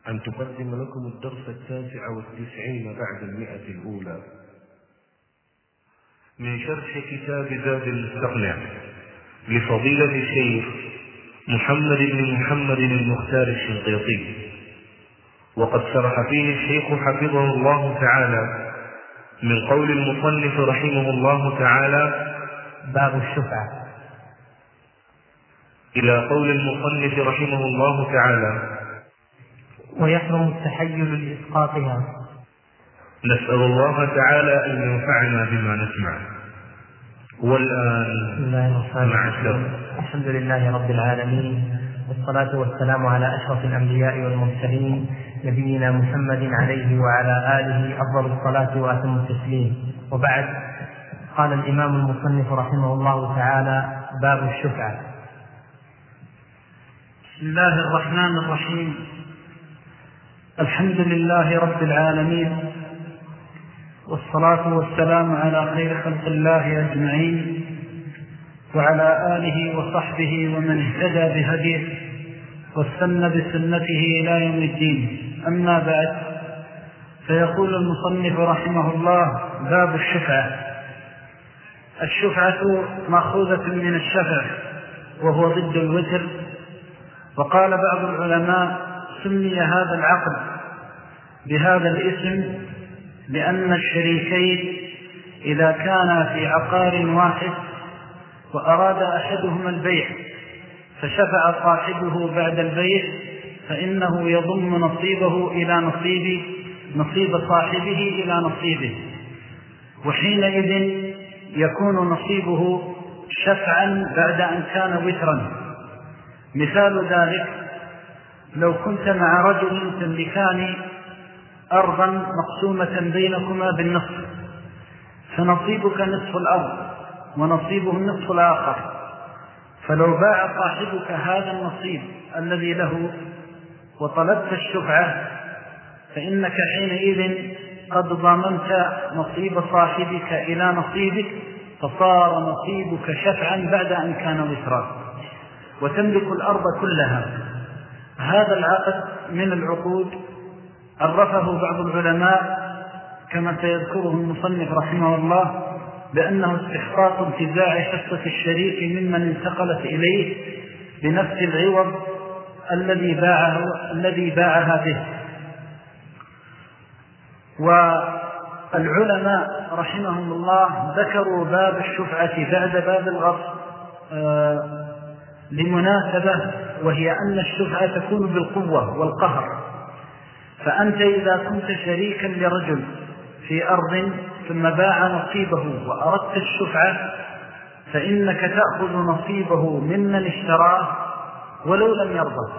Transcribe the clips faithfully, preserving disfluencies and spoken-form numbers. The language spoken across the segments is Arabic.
أن تقدم لكم الدرس التاسع والتسعين بعد المئة الأولى من شرح كتاب زاد المستقنع لفضيلة الشيخ محمد بن محمد المختار الشنقيطي، وقد شرح فيه الشيخ حفظه الله تعالى من قول المصنف رحمه الله تعالى باب الشفعة إلى قول المصنف رحمه الله تعالى ويحرم التحيل لإسقاطها. نسأل الله تعالى أن ينفعنا بما نسمع. والآن مع الشر. الحمد لله رب العالمين، والصلاة والسلام على أشرف الأنبياء والمرسلين نبينا محمد عليه وعلى آله أفضل الصلاة وأتم التسليم. وبعد، قال الإمام المصنف رحمه الله تعالى باب الشفعة. بسم الله الرحمن الرحيم. الحمد لله رب العالمين، والصلاة والسلام على خير خلق الله أجمعين، وعلى آله وصحبه ومن اهتدى بهديه واستنى بسنته إلى يوم الدين. أما بعد، فيقول المصنف رحمه الله باب الشفعة. الشفعة مأخوذة من الشفع وهو ضد الوتر، وقال بعض العلماء سمي هذا العقد بهذا الاسم لأن الشريكين إذا كانا في عقار واحد وأراد أحدهما البيع فشفع صاحبه بعد البيع فإنه يضم نصيبه إلى نصيب نصيب صاحبه إلى نصيبه، وحينئذ يكون نصيبه شفعا بعد أن كان وترا. مثال ذلك: لو كنت مع رجل تملكان أرضا مقسومة بينكما بالنصف، فنصيبك نصف الأرض ونصيبه النصف الآخر، فلو باع صاحبك هذا النصيب الذي له وطلبت الشفعة فإنك حينئذ قد ضمنت نصيب صاحبك إلى نصيبك، فصار نصيبك شفعا بعد أن كان وترا، وتملك الأرض كلها. هذا العقد من العقود عرفه بعض العلماء كما سيذكره المصنف رحمه الله بأنه استحقاق انتزاع حصة الشريك ممن انتقلت إليه بنفس العوض الذي باعه الذي باعها به. والعلماء رحمهم الله ذكروا باب الشفعة بعد باب الغصب آه لمناسبة، وهي أن الشفعة تكون بالقوة والقهر. فأنت إذا كنت شريكا لرجل في أرض ثم باع نصيبه وأردت الشفعة فإنك تأخذ نصيبه ممن اشتراه ولو لم يرضى،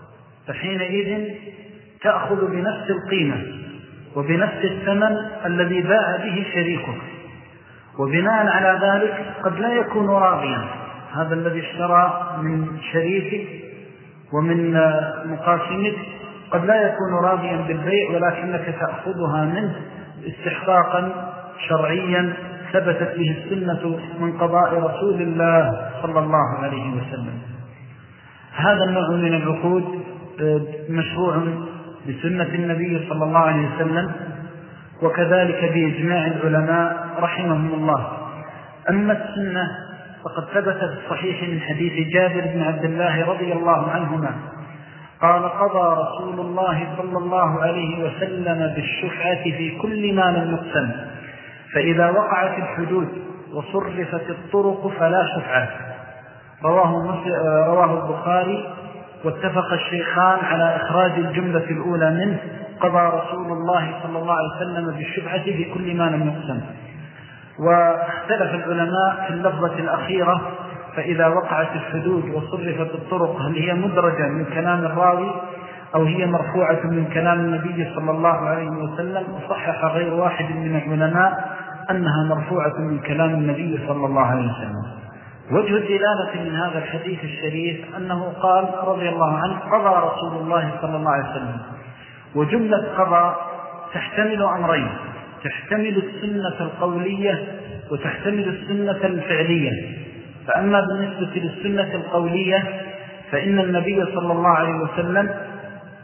فحينئذ تأخذ بنفس القيمة وبنفس الثمن الذي باع به شريكك، وبناء على ذلك قد لا يكون راضيا هذا الذي اشترى من شريكك ومن مقاسمك، قد لا يكون راضيا بالبيع، ولكنك تأخذها منه استحقاقا شرعيا ثبتت به السنة من قضاء رسول الله صلى الله عليه وسلم. هذا النوع من العقود مشروع بسنة النبي صلى الله عليه وسلم، وكذلك بإجماع العلماء رحمهم الله. أما السنة فقد ثبت في الصحيح من حديث جابر بن عبد الله رضي الله عنهما قال: قضى رسول الله صلى الله عليه وسلم بالشفعة في كل ما لم يقسم، فإذا وقعت الحدود وصرفت الطرق فلا شفعة. رواه, رواه البخاري، واتفق الشيخان على إخراج الجملة الأولى منه: قضى رسول الله صلى الله عليه وسلم بالشفعة في كل ما لم يقسم. واختلف العلماء في اللفظة الأخيرة: فإذا وقعت الحدود وصرفت الطرق، هل هي مدرجة من كلام الراوي أو هي مرفوعة من كلام النبي صلى الله عليه وسلم؟ وصحح غير واحد من العلماء أنها مرفوعة من كلام النبي صلى الله عليه وسلم. وجه الدلالة من هذا الحديث الشريف أنه قال رضي الله عنه: قضى رسول الله صلى الله عليه وسلم. وجملة قضى تحتمل أمرين: تحتمل السنة القولية وتحتمل السنة الفعلية. فأما بالنسبة للسنة القولية فإن النبي صلى الله عليه وسلم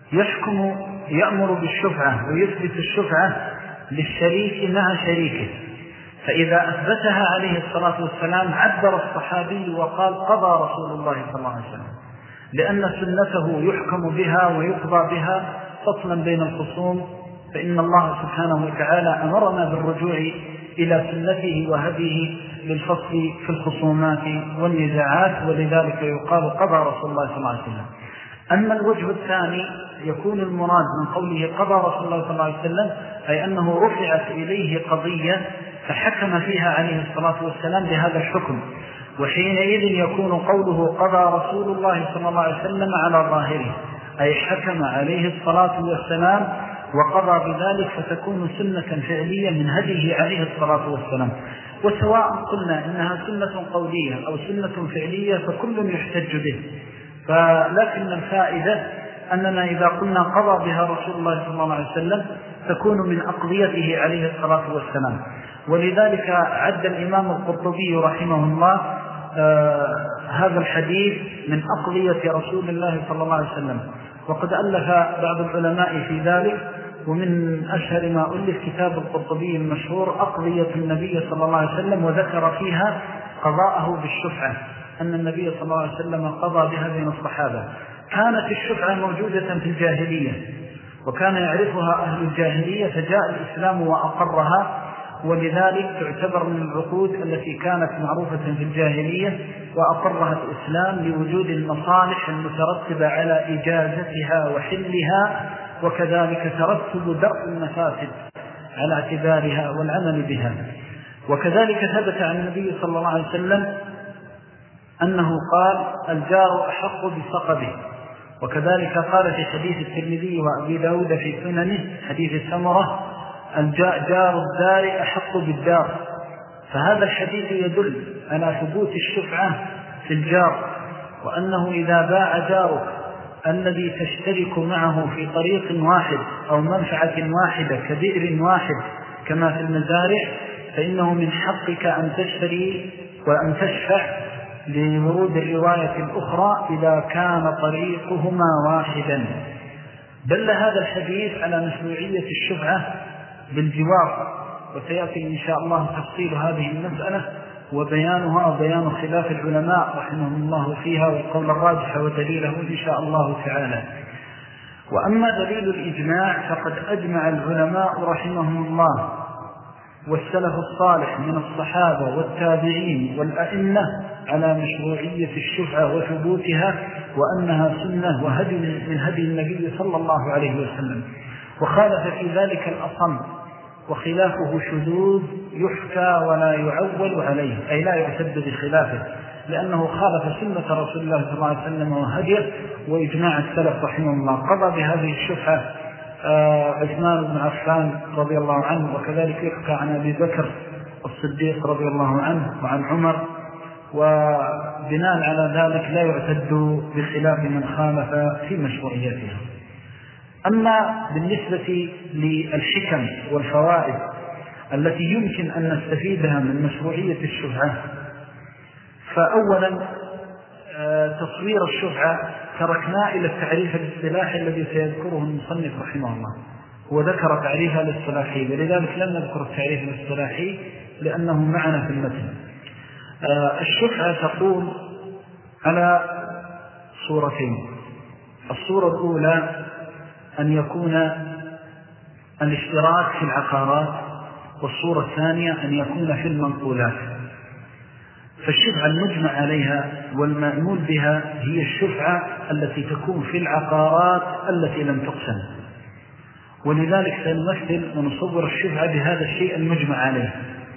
يحكم يأمر بالشفعة ويثبت الشفعة للشريك مع شريكه، فإذا أثبتها عليه الصلاة والسلام عبر الصحابي وقال قضى رسول الله صلى الله عليه وسلم، لأن سنته يحكم بها ويقضى بها فصلا بين الخصوم، فإن الله سبحانه وتعالى أمرنا بالرجوع إلى سنته وهديه للفصل في الخصومات والنزاعات، ولذلك يقال قضى رسول الله صلى الله عليه وسلم. أما الوجه الثاني يكون المراد من قوله قضى رسول الله صلى الله عليه وسلم أي أنه رفعت إليه قضية فحكم فيها عليه الصلاة والسلام بهذا الحكم، وحينئذ يكون قوله قضى رسول الله صلى الله عليه وسلم على ظاهره، أي حكم عليه الصلاة والسلام وقضى بذلك، فتكون سنة فعلية من هديه عليه الصلاة والسلام. وسواء قلنا إنها سنة قولية أو سنة فعلية فكل يحتج به، فلكن الفائدة أننا إذا قلنا قضى بها رسول الله صلى الله عليه وسلم تكون من أقضيته عليه الصلاة والسلام. ولذلك عد الإمام القرطبي رحمه الله آه هذا الحديث من أقضية رسول الله صلى الله عليه وسلم، وقد ألف بعض العلماء في ذلك، ومن أشهر ما ألف كتاب القرطبي المشهور أقضية النبي صلى الله عليه وسلم، وذكر فيها قضاءه بالشفعة، أن النبي صلى الله عليه وسلم قضى بها بين الصحابة. كانت الشفعة موجودة في الجاهلية وكان يعرفها أهل الجاهلية، فجاء الإسلام وأقرها، ولذلك تعتبر من العقود التي كانت معروفة في الجاهلية وأقرها الإسلام لوجود المصالح المترتبة على إجازتها وحلها، وكذلك ترتب درء المفاسد على اعتبارها والعمل بها. وكذلك ثبت عن النبي صلى الله عليه وسلم أنه قال الجار أحق بصقبه، وكذلك قال في حديث الترمذي وأبي داود في سننه حديث السمرة الجار الدار أحق بالدار. فهذا الحديث يدل على ثبوت الشفعة في الجار، وأنه إذا باع جارك الذي تشترك معه في طريق واحد أو منفعة واحدة كبئر واحد كما في المزارع، فإنه من حقك أن تشتري وأن تشفع لورود الرواية الأخرى إذا كان طريقهما واحدا. دل هذا الحديث على مشروعية الشفعة بالجوار، وسيأتي إن شاء الله تفصيل هذه المسألة وبيانها وبيان خلاف العلماء رحمهم الله فيها والقول الراجح ودليله إن شاء الله تعالى. وأما دليل الإجماع فقد أجمع العلماء رحمهم الله والسلف الصالح من الصحابة والتابعين والأئمة على مشروعية الشفعة وثبوتها، وأنها سنة وهدي من هدي النبي صلى الله عليه وسلم. وخالف في ذلك الأصم، وخلافه شذوذ يحكى ولا يعول عليه، أي لا يعتد بخلافه، لأنه خالف سنة رسول الله صلى الله عليه وسلم وهديه وإجماع السلف رحمه الله. قضى بهذه الشفعة عثمان بن عفان رضي الله عنه، وكذلك يحكى عن أبي بكر الصديق رضي الله عنه وعن عمر، وبناء على ذلك لا يعتد بخلاف من خالف في مشروعيتها. أما بالنسبة للحكم والفوائد التي يمكن أن نستفيدها من مشروعية الشفعة، فأولا تصوير الشفعة تركنا إلى التعريف الاصطلاحي الذي سيذكره المصنف رحمه الله، وذكر تعريفها الاصطلاحي، ولذلك لم نذكر التعريف الاصطلاحي لأنه معنا في المتن. الشفعة تقوم على صورتين: الصورة الأولى أن يكون الاشتراك في العقارات، والصورة الثانية أن يكون في المنقولات. فالشفعة المجمع عليها والمأمول بها هي الشفعة التي تكون في العقارات التي لم تقسم، ولذلك سنمثل ونصور الشفعة بهذا الشيء المجمع عليه.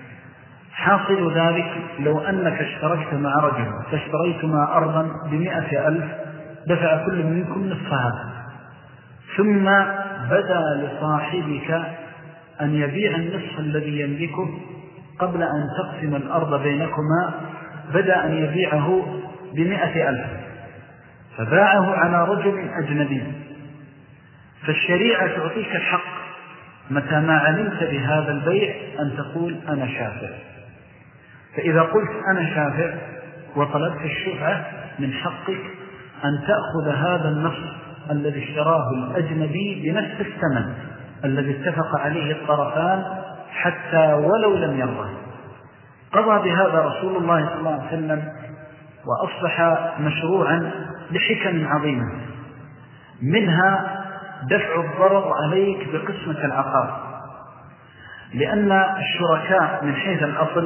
حاصل ذلك لو أنك اشتركت مع رجل فاشتريتما أرضا بمئة ألف، دفع كل منكم نصفها، ثم بدأ لصاحبك أن يبيع النصف الذي يملكه قبل أن تقسم الأرض بينكما، بدأ أن يبيعه بمئة ألف، فباعه على رجل أجنبي. فالشريعة تعطيك الحق متى ما علمت بهذا البيع أن تقول أنا شافع. فإذا قلت أنا شافع وطلبت الشفعة، من حقك أن تأخذ هذا النصف الذي اشتراه الأجنبي بنفس الثمن الذي اتفق عليه الطرفان حتى ولو لم يرضى. قضى بهذا رسول الله صلى الله عليه وسلم وأصبح مشروعا لحكم عظيمة، منها دفع الضرر عليك بقسمة العقار، لأن الشركاء من حيث الأصل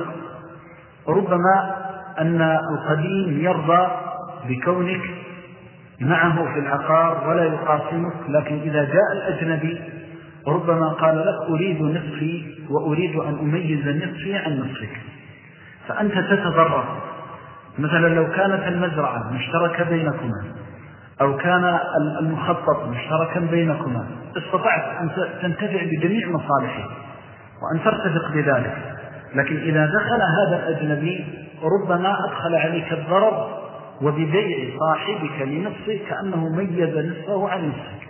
ربما أن القديم يرضى بكونك معه في العقار ولا يقاسمك، لكن إذا جاء الأجنبي ربما قال لك أريد نصفي وأريد أن أميز نصفي عن نصفك، فأنت تتضرر. مثلا لو كانت المزرعة مشتركة بينكما أو كان المخطط مشتركا بينكما استطعت أن تنتفع بجميع مصالحه وأن ترتفق بذلك، لكن إذا دخل هذا الأجنبي ربما أدخل عليك الضرر وببيع صاحبك لنصفه كأنه ميز نصفه عن نصفك.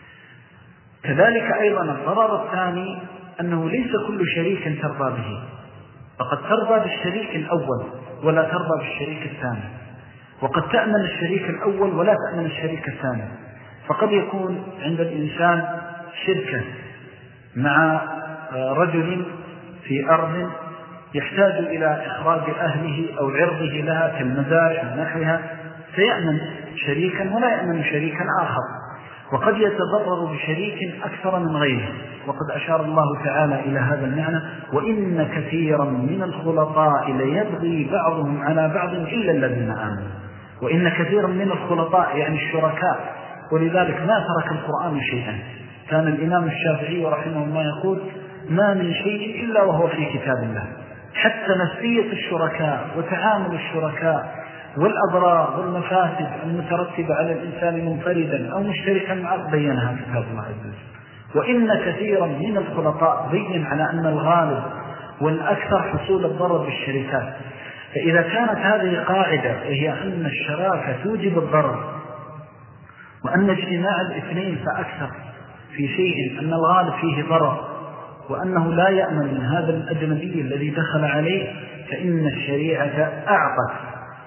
كذلك أيضا الضرر الثاني أنه ليس كل شريك ترضى به، فقد ترضى بالشريك الأول ولا ترضى بالشريك الثاني، وقد تأمن الشريك الأول ولا تأمن الشريك الثاني. فقد يكون عند الإنسان شركة مع رجل في أرض يحتاج إلى إخراج أهله أو عرضه لها كالمزارع ونحوها، فيأمن شريكا ولا يأمن شريكا آخر، وقد يتضرر بشريك أكثر من غيره. وقد أشار الله تعالى إلى هذا المعنى: وإن كثيرا من الخلطاء ليبغي بعضهم على بعض إلا الذين آمنوا. وإن كثيرا من الخلطاء يعني الشركاء، ولذلك ما ترك القرآن شيئا. كان الإمام الشافعي رحمه الله يقول: ما من شيء إلا وهو في كتاب الله، حتى نفسية الشركاء وتعامل الشركاء والأضرار والمفاسد المترتبة على الإنسان منفردا أو مشتركا معه بينها كتاب الله عز وجل. وإن كثيرا من الخلطاء بين على أن الغالب والأكثر حصول الضرر بالشركات. فإذا كانت هذه قاعدة هي أن الشراكة توجب الضرر، وأن اجتماع الاثنين فأكثر في شيء أن الغالب فيه ضرر، وأنه لا يأمن من هذا الأجنبي الذي دخل عليه، فإن الشريعة أعطت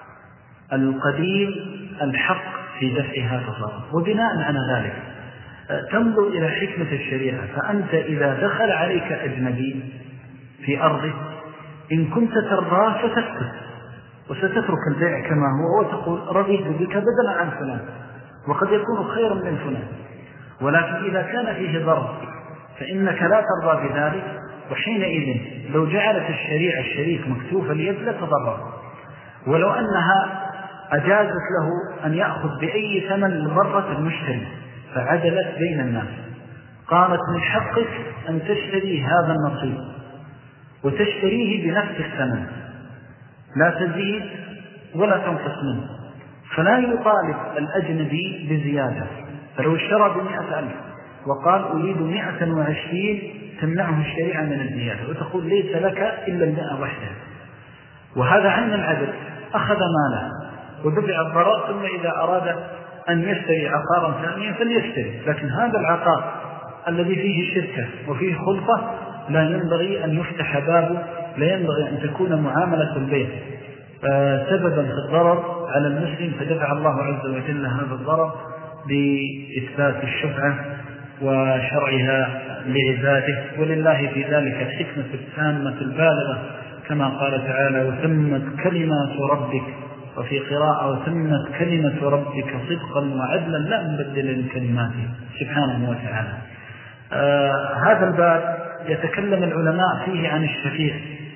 القديم الحق في دفع هذا الضرر. وبناء على ذلك تنظر إلى حكمة الشريعة. فأنت إذا دخل عليك أجنبي في أرضه إن كنت ترضى فتسكت وستترك البيع كما هو وتقول: رضيت بك بدلا عن فلان، وقد يكون خيرا من فلان. ولكن إذا كان فيه ضرر فإنك لا ترضى بذلك، وحينئذ لو جعلت الشريعة الشريك مكتوف اليد لتضرر. ولو أنها أجازت له أن يأخذ بأي ثمن لضرة المشتري فعدلت بين الناس، قالت: من حقك أن تشتري هذا النصيب وتشتريه بنفس الثمن، لا تزيد ولا تنقص منه، فلا يطالب الأجنبي بزيادة. فلو اشترى بمئة ألف وقال: أريد مئة وعشرين، تمنعه الشريعة من الزيادة وتقول: ليس لك إلا المئة وحدة. وهذا عن العدد أخذ ماله ودفع الضرر، ثم إذا أراد أن يشتري عقارا ثانيا فليشتري. لكن هذا العقار الذي فيه شركة وفيه خلطة لا ينبغي أن يفتح بابه، لا ينبغي أن تكون معاملة البيع سببا في الضرر على المسلم، فدفع الله عز وجل هذا الضرر بإثبات الشفعة وشرعها لعباده. ولله في ذلك الحكمة التامة البالغة، كما قال تعالى: وتمت كلمات ربك، وفي قراءة: وتمت كلمة ربك صدقا وعدلا لا مبدل لكلماته سبحانه وتعالى. آه هذا الباب يتكلم العلماء فيه عن الشفيع،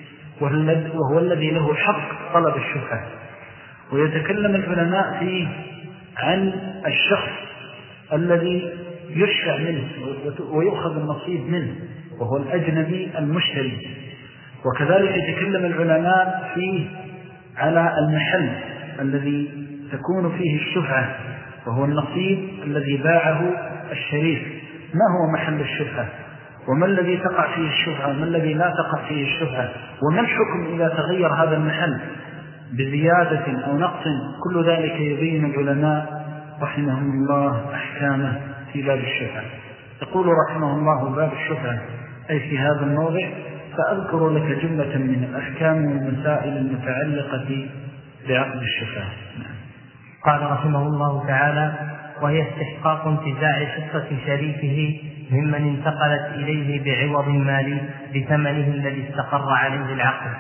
وهو الذي له حق طلب الشفعة. ويتكلم العلماء فيه عن الشخص الذي يشفع منه ويؤخذ النصيب منه، وهو الأجنبي المشتري. وكذلك يتكلم العلماء فيه على المحل الذي تكون فيه الشفعة، وهو النصيب الذي باعه الشريك. ما هو محل الشفعة؟ وما الذي تقع فيه الشفعة وما الذي لا تقع فيه الشفعة؟ وما الحكم إذا تغير هذا المحل بزيادة أو نقص؟ كل ذلك يبين العلماء رحمهم الله أحكامه في باب الشفعة. يقول رحمه الله: باب الشفعة أي في هذا الموضع فأذكر لك جملة من الأحكام والمسائل المتعلقة بعقد الشفعة. قال رحمه الله تعالى: وهي استحقاق انتزاع حصة شريكه ممن انتقلت إليه بعوض مالي بثمنه الذي استقر عليه العقد.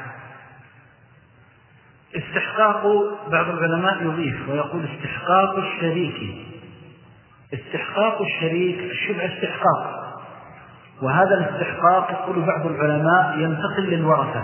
استحقاق بعض العلماء يضيف ويقول استحقاق الشريك. استحقاق الشريك الشبع استحقاق، وهذا الاستحقاق يقول بعض العلماء ينتقل للورثة،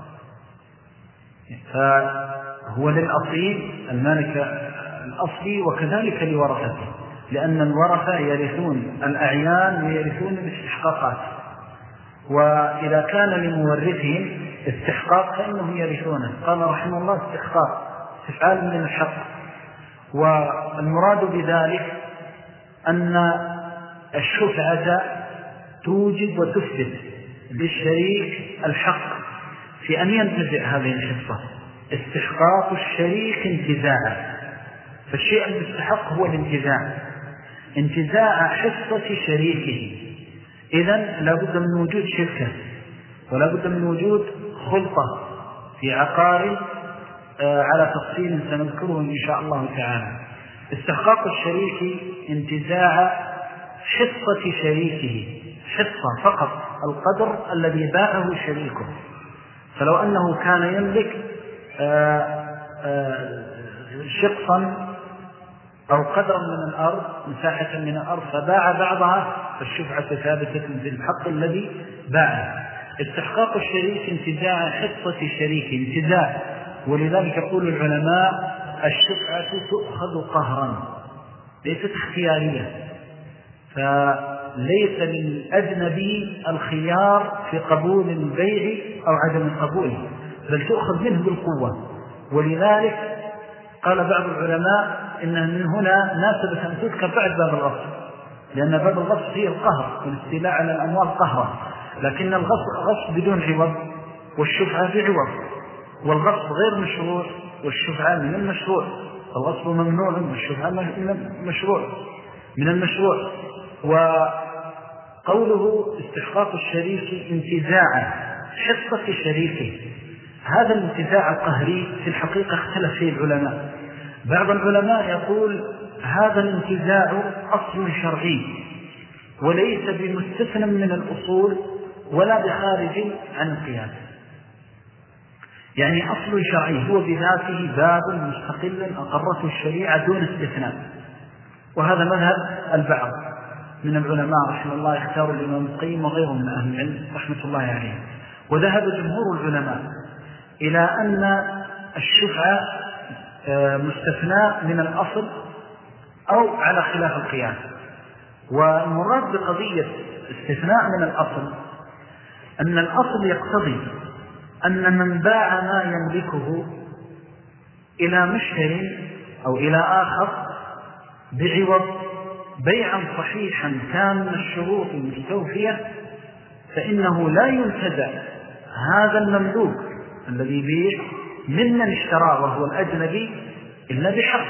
فهو للأصيل المالك الأصلي وكذلك لورثته، لأن الورثة يرثون الأعيان ويرثون الاستحقاقات، وإذا كان لمورثهم استحقاق فإنهم يرثونه. قال رحمه الله استحقاق استفعال من الحق، والمراد بذلك أن الشفعة توجب وتثبت للشريك الحق في أن ينتزع هذه الحصة. استحقاق الشريك انتزاعا، فالشيء المستحق هو الانتزاع، انتزاع حصة شريكه. إذن لا بد من وجود شركة ولا بد من وجود خلطة في عقار على تفصيل سنذكره إن شاء الله تعالى. استحقاق الشريك انتزاع حصة شريكه، حصة فقط القدر الذي باعه شريكه. فلو أنه كان يملك شقصا أو قدرا من الأرض، مساحة من الأرض، فباع بعضها، فالشفعة ثابتة في الحق الذي باعه. استحقاق الشريك انتزاع حصة شريك انتزاع، ولذلك يقول العلماء الشفعة تؤخذ قهرا ليست اختيارية، فليس للأجنبي الخيار في قبول البيع أو عدم قبوله، بل تؤخذ منه بالقوة. ولذلك قال بعض العلماء إن من هنا ناسبة أن تذكر بعد باب الغصب، لأن باب الغصب فيه القهر والاستيلاء على الأموال قهرا، لكن الغصب بدون عوض والشفعة بعوض، والغصب غير مشروع والشفعة من المشروع، الغصب ممنوع والشفعة مشروع من المشروع. وقوله استحقاق الشريك انتزاع حصة شريكه، هذا الانتزاع القهري في الحقيقة اختلف فيه العلماء. بعض العلماء يقول هذا الانتزاع أصل شرعي وليس بمستثنى من الأصول ولا بخارج عن القياس، يعني أصل شرعي هو بذاته باب مستقل أقرته الشريعة دون استثناء. وهذا مذهب البعض من العلماء رحمه الله، يختار الإمام القيم وغيره من أهل العلم رحمة الله عليه. وذهب جمهور العلماء إلى أن الشفعة مستثناء من الأصل أو على خلاف القياس. والمراد بقضية استثناء من الأصل أن الأصل يقتضي أن من باع ما يملكه إلى مشتري أو إلى آخر بعوض بيعا صحيحا كان الشروط مستوفية، فإنه لا ينتزع هذا المملوك الذي بيع ممن اشتراه وهو الأجنبي إلا بحق.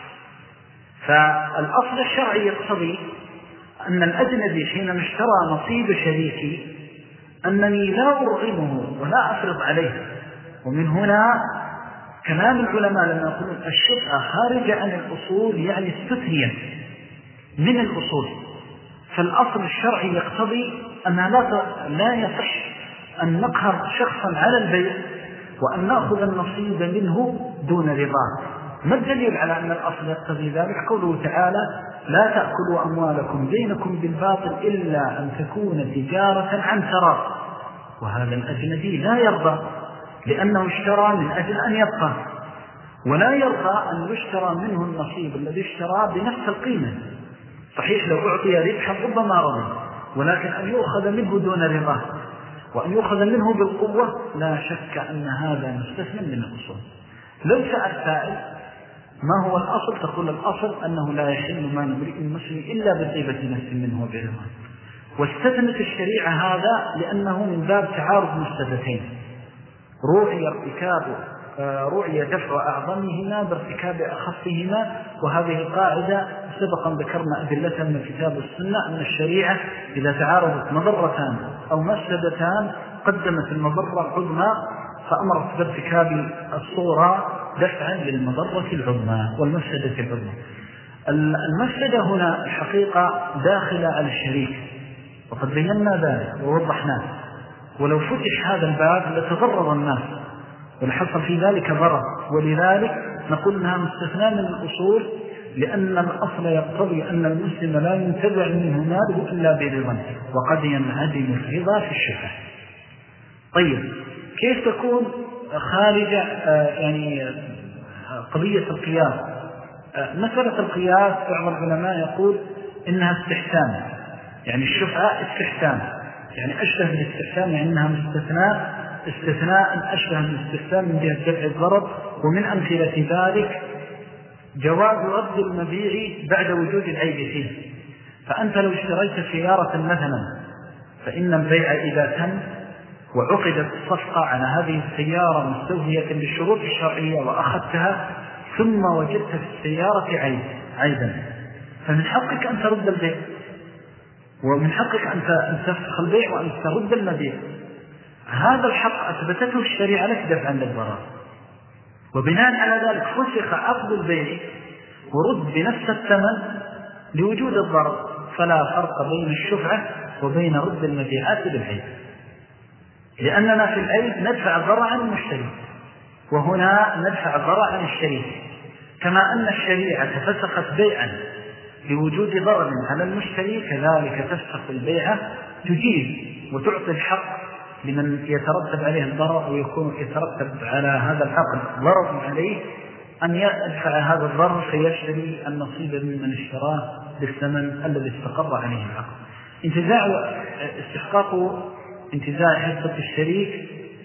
فالأصل الشرعي يقتضي أن الأجنبي حينما اشترى نصيب شريكي أنني لا أرغمه ولا أفرض عليه. ومن هنا كلام العلماء لما يقولون الشفعة خارجة عن الأصول يعني استثنيا من الأصول، فالأصل الشرعي يقتضي أن لا لا يصح أن نقهر شخصا على البيع وأن نأخذ النصيب منه دون رضاه. ما الدليل على أن الأصل يقتضي ذلك؟ قوله تعالى لا تأكلوا أموالكم بينكم بالباطل إلا أن تكون تجارة عن تراض. وهذا الأجنبي لا يرضى لأنه اشترى من أجل أن يبقى، ولا يرضى أن يشترى منه النصيب الذي اشترى بنفس القيمة. صحيح لو أعطي ربحا ربما رضي، ولكن أن يؤخذ منه دون رضاه وأن يؤخذ منه بالقوة لا شك أن هذا مستثنى من الأصول. لو سأل سائل ما هو الأصل؟ تقول الأصل أنه لا يحل مال امرئ مسلم إلا بطيبة نفس منه وبرضاه. واستثنت الشريعة هذا لأنه من باب تعارض مفسدتين، رؤي ارتكاب رؤي دفع أعظمهما بارتكاب أخفهما. وهذه القاعدة سبقا ذكرنا أدلتها من الكتاب والسنة أن الشريعة إذا تعارضت مضرتان أو مفسدتان قدمت المضرة العظمى فأمرت بارتكاب الصورة دفعا للمضرة العظمى والمفسدة العظمى. المفسدة هنا الحقيقة داخلة على الشريك، وقد بينا ذلك ووضحناه، ولو فتح هذا الباب لتضرر الناس ولحصل في ذلك ضرر، ولذلك نقول أنها مستثنى من الأصول، لأن الأصل يقتضي أن المسلم لا ينتزع منه ماله إلا برضا، وقد ينعدم الرضا في الشفعة. طيب كيف تكون خارجة يعني قضية القياس؟ مسألة القياس بعض العلماء يقول إنها استحسان، يعني الشفعة استحسان، يعني أشبه بالاستحسان، يعني إنها مستثناء استثناء أشبه بالاستحسان من جهة دفع الضرر. ومن أمثلة ذلك جواز رد المبيع بعد وجود العيب فيه. فأنت لو اشتريت سيارة مثلا، فإن البيع إذا تم وعقدت الصفقة على هذه السيارة مستوفية للشروط الشرعية وأخذتها، ثم وجدت في السيارة عيب عيبا، فمن حقك أن ترد البيع، ومن حقك أن تفسخ البيع وأن ترد المبيع. هذا الحق أثبتته الشريعة لك دفعا للضرر، وبناء على ذلك فسخ عقد البيع ورد بنفس الثمن لوجود الضرر، فلا فرق بين الشفعة وبين رد المبيعات بالعيب، لأننا في العيب ندفع الضرر عن المشتري، وهنا ندفع الضرر عن الشريك. كما أن الشريعة فسخت بيعا لوجود ضرر على المشتري، كذلك تفسخ البيعة تجيز وتعطي الحق لمن يترتب عليه الضرر ويكون يترتب على هذا الحق ضرر عليه، أن يدفع هذا الضرر فيشتري النصيب ممن اشتراه بالثمن الذي استقر عليه العقد. انتزاع استحقاق انتزاع حصة الشريك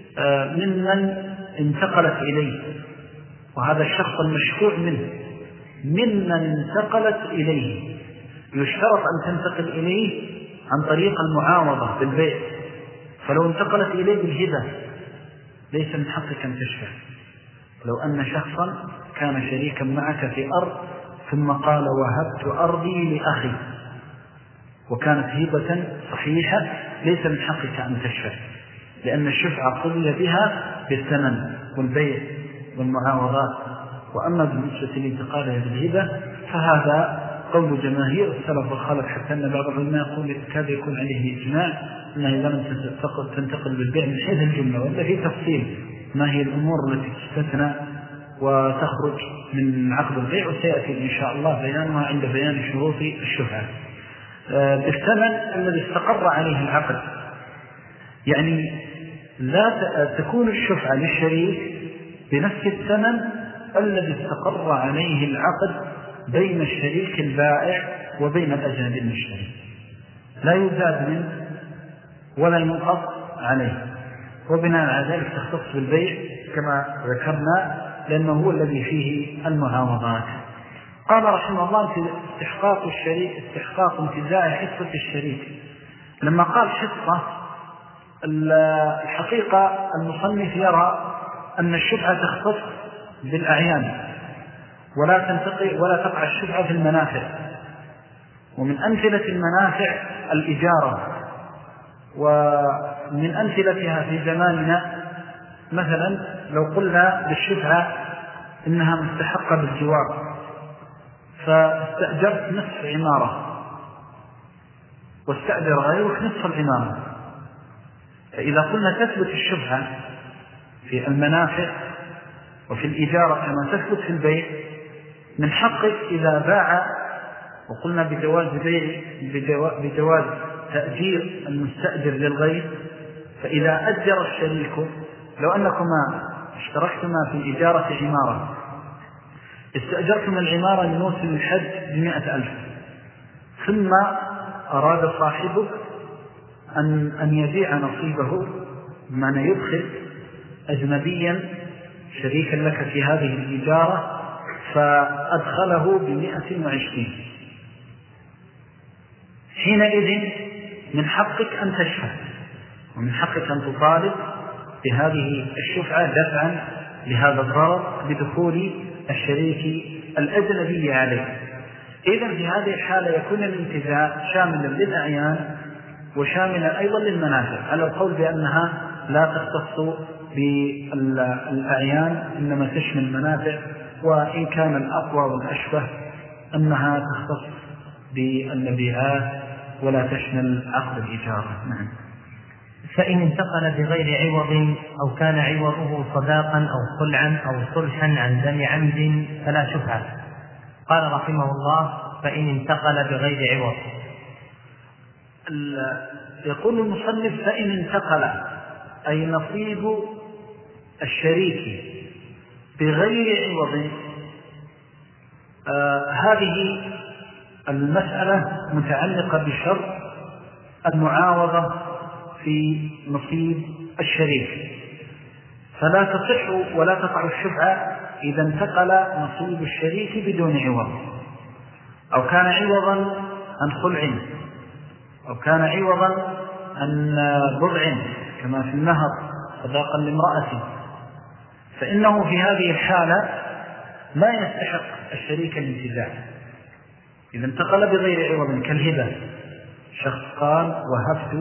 ممن انتقلت إليه، وهذا الشخص المشفوع منه ممن انتقلت إليه، يشترط أن تنتقل إليه عن طريق المعاوضة بالبيع، فلو انتقلت إليه بالهبة ليس من حقك أن تشفع. لو أن شخصا كان شريكا معك في أرض ثم قال وهبت أرضي لأخي وكانت هبة صحيحة، ليس من حقك أن تشفع، لأن الشفعة قضي بها بالثمن والبيع والمعاوضات. وأما بالنسبة لانتقالها بالهبة فهذا قول جماهير السلف والخلف، حتى أن بعض العلماء يقول كاد يكون عليه إجماع أنه إذا لم تنتقل بالبيع من حيث الجملة، ولا في تفصيل ما هي الأمور التي تستثنى وتخرج من عقد البيع، وسيأتي إن شاء الله بيانها عند بيان شروط الشفعة. بالثمن الذي استقر عليه العقد، يعني لا تكون الشفعة للشريك بنفس الثمن الذي استقر عليه العقد بين الشريك البائع وبين الأجنبي المشتري، لا يزاد منه ولا ينقص عليه، وبناء على ذلك تختص بالبيع كما ذكرنا، لأنه هو الذي فيه المعاوضات. قال رحمه الله استحقاق الشريك استحقاق انتزاع حصة الشريك. لما قال حصة، الحقيقة المصنف يرى أن الشفعة تختص بالأعيان ولا تنتقل ولا تقع الشفعة في المنافع. ومن أمثلة المنافع الإجارة، ومن أمثلتها في زماننا مثلا لو قلنا للشفعة إنها مستحقة بالجوار، فاستأجرت نصف عمارة واستأجر غيرك نصف العمارة، فإذا قلنا تثبت الشفعة في المنافع وفي الإجارة كما تثبت في البيع، من حقك إذا باع، وقلنا بجواز بيع بجواز تأجير المستأجر للغير، فإذا أجر الشريك، لو أنكما اشتركتما في إجارة عمارة، استأجرتما العمارة لموسم الحج بمئة ألف، ثم أراد صاحبك أن, أن يبيع نصيبه، بمعنى يدخل أجنبيا شريكا لك في هذه الإجارة، فأدخله بمئة وعشرين، حينئذ من حقك أن تشفع، ومن حقك أن تطالب بهذه الشفعة دفعا لهذا الضرر بدخول الشريك الأجنبي عليه. إذن في هذه الحالة يكون الانتزاع شاملا للأعيان وشاملا أيضا للمنافع، على القول بأنها لا تختص بالأعيان إنما تشمل المنافع، وإن كان الأقوى والأشبه أنها تختص بالمبيعات ولا تشمل عقد الإجارة. نعم. فإن انتقل بغير عوض أو كان عوضه صداقا أو خلعا أو صلحا عن دم عمد فلا شفعة. قال رحمه الله: فإن انتقل بغير عوض. يقول المصنف: فإن انتقل، أي نصيب الشريك بغير عوض. آه هذه المسألة متعلقة بشرط المعاوضة في نصيب الشريك، فلا تصح ولا تقع الشفعة إذا انتقل نصيب الشريك بدون عوض، أو كان عوضا عن خلع، أو كان عوضا عن بضع كما في النهر صداقا لامرأته، فإنه في هذه الحالة لا يستحق الشريك الانتزاع إذا انتقل بغير عوض. كالهبة، شخص قال: وهبت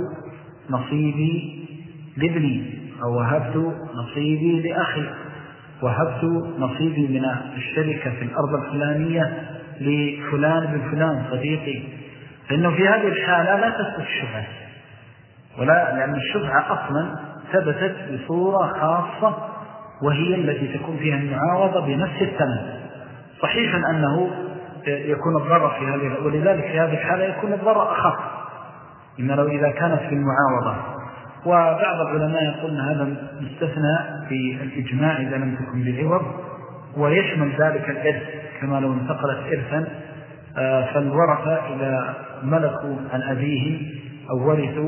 نصيبي لابني، أو وهبت نصيبي لأخي، وهبت نصيبي من الشركة في الأرض الفلانية لفلان بن فلان صديقي، فإنه في هذه الحالة لا تثبت الشفعة، ولا لأن الشفعة أصلا ثبتت بصورة خاصة وهي التي تكون فيها المعاوضة بنفس الثمن. صحيح أنه يكون الضرر في هذه، ولذلك في هذه الحالة يكون الضرر أخف إما لو إذا كانت في المعاوضة. وبعض العلماء يقولون هذا مستثنى في الإجماع إذا لم تكن بعوض، ويشمل ذلك الإرث، كما لو انتقلت إرثا فالورثة إذا ملكوا عن أبيه أو ورثوا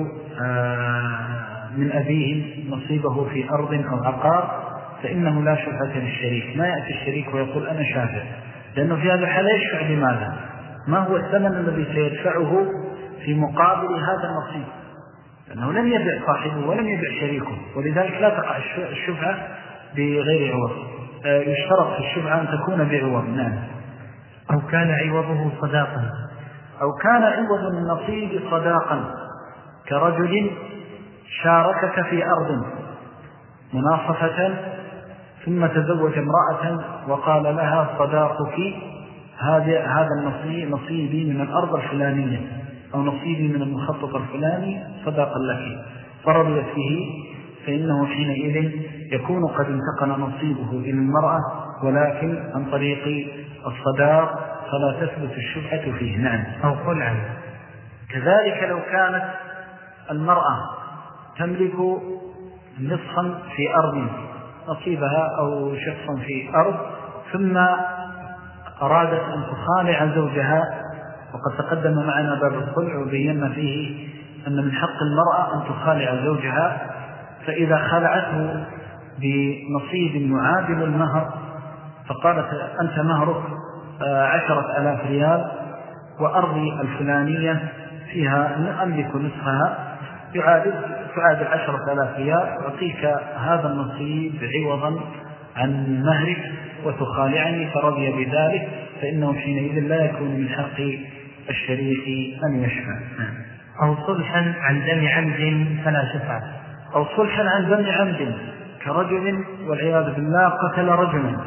من أبيه نصيبه في أرض أو عقار فإنه لا شفعة للشريك. ما يأتي الشريك ويقول أنا شافع، لأنه في هذا الحالة يشفع لماذا؟ ما هو الثمن الذي سيدفعه في مقابل هذا النصيب؟ لأنه لم يبيع صاحبه ولم يبيع شريكه، ولذلك لا تقع الشفعة بغير عوض. يشترط في الشفعة أن تكون بعوض. نعم. أو كان عوضه صداقا، أو كان عوض النصيب صداقا، كرجل شاركك في أرض مناصفة ثم تزوج امرأة وقال لها: صداقك هذا النصيب نصيبي من الأرض الفلانية، أو نصيبي من المخطط الفلاني صداقا لك، فرضيت به، فإنه حينئذ يكون قد انتقل نصيبه إلى المرأة ولكن عن طريق الصداق، فلا تثبت الشفعة فيه. نعم. أو خلعا، كذلك لو كانت المرأة تملك نصفا في أرض نصيبها أو شخصا في أرض، ثم أرادت أن تخالع زوجها، وقد تقدم معنا باب الخلع وبينا فيه أن من حق المرأة أن تخالع زوجها، فإذا خلعته بنصيب معادل المهر فقالت: أنت مهرك عشرة آلاف ريال وأرضي الفلانية فيها أملك نصفها يعادل تعادل عشرة آلاف ريال، أعطيك هذا النصيب عوضا عن مهرك وتخالعني، فرضي بذلك، فإنه حينئذ لا يكون من حق الشريك أن يشفع. أو صلحا عن دم عمد فلا شفعة. أو صلحا عن دم عمد، كرجل والعياذ بالله قتل رجلا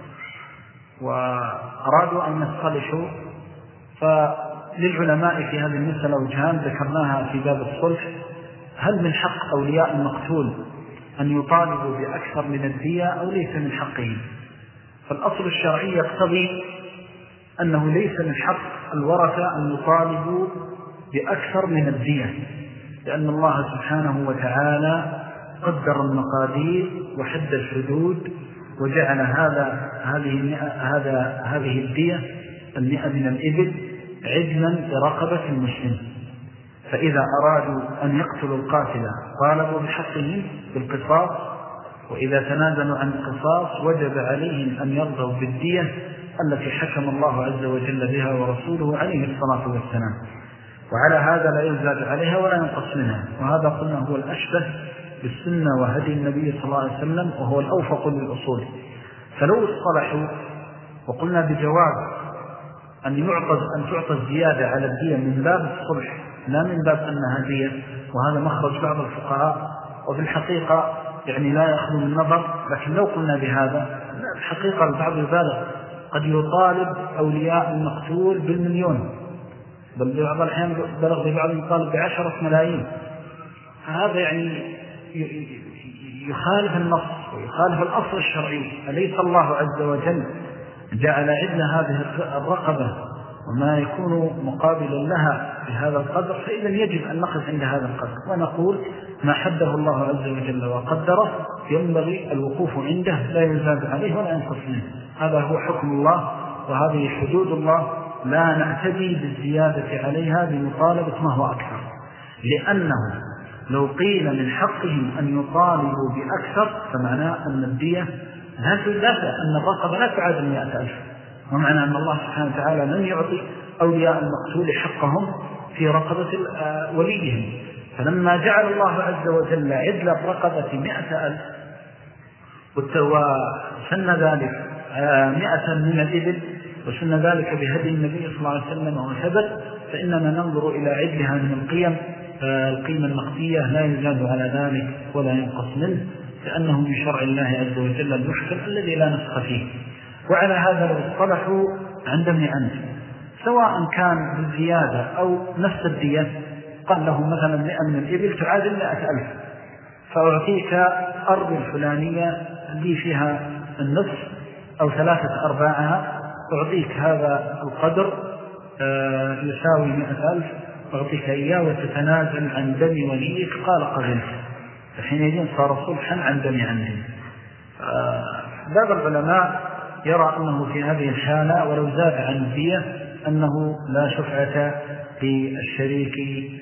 وأرادوا أن يصطلحوا، فللعلماء في هذه المسألة وجهان ذكرناها في باب الصلح: هل من حق أولياء المقتول أن يطالبوا بأكثر من الدية أو ليس من حقهم؟ فالأصل الشرعي يقتضي أنه ليس من حق الورثة أن يطالبوا بأكثر من الدية، لأن الله سبحانه وتعالى قدر المقادير وحد الحدود وجعل هذا هذه هذا هذه الدية المئة من الإبل عدلا لرقبة المسلم، فإذا أرادوا أن يقتلوا القاتل طالبوا بحقهم بالقصاص، وإذا تنازلوا عن القصاص وجب عليهم أن يرضوا بالدية التي حكم الله عز وجل بها ورسوله عليه الصلاة والسلام، وعلى هذا لا يزاد عليها ولا ينقص منها. وهذا قلنا هو الأشبه بالسنة وهدي النبي صلى الله عليه وسلم، وهو الأوفق للأصول. فلو اصطلحوا وقلنا بجواز أن يعطى أن تعطى الزيادة على الدية من باب الصلح لا من باب أنها دية، وهذا مخرج بعض الفقهاء، وفي الحقيقة يعني لا يخلو من نظر، لكن لو قلنا بهذا الحقيقة البعض يبالغ، قد يطالب أولياء المقتول بالمليون، بل بعض الأحيان بلغ ببعض يطالب بعشرة ملايين. هذا يعني يخالف النص ويخالف الأصل الشرعي. أليس الله عز وجل جعل عندنا هذه الرقبة وما يكون مقابلا لها بهذا القدر؟ فإذا يجب أن نقف عند هذا القدر ونقول ما حده الله عز وجل وقدره ينبغي الوقوف عنده، لا يزاد عليه ولا ينقص منه. هذا هو حكم الله وهذه حدود الله، لا نعتدي بالزيادة عليها بمطالبة ما هو أكثر، لأنه لو قيل من حقهم أن يطالبوا بأكثر فمعناه أن الدية لا تدافع، أن الرقبة لا تعادل مئة ألف، ومعنى أن الله سبحانه وتعالى لم يعطي أولياء المقتول حقهم في رقبة وليهم. فلما جعل الله عز وجل عدل الرقبة مئة ألف وسن ذلك مئة من الإبل وسن ذلك بهدي النبي صلى الله عليه وسلم وثبت، فإننا ننظر إلى عدلها من القيم، القيمة النقدية لا يزاد على ذلك ولا ينقص منه، لأنه من شرع الله عز وجل المحكم الذي لا نسخ فيه. وعلى هذا لو اصطلحوا عند ابن أنس سواء كان بالزيادة أو نفس الدية، قال له مثلا مئة من الإبل تعادل مئة ألف، فأعطيك أرض الفلانية اللي فيها النصف أو ثلاثة أرباعها، أعطيك هذا القدر يساوي مئة ألف، أعطيك إياه وتتنازل عن دم وليك. قال قبلت، فحينئذ صار صلحا عن دم عندي. بعض العلماء يرى أنه في هذه الحالة ولو زاد عن الدية أنه لا شفعة للشريك،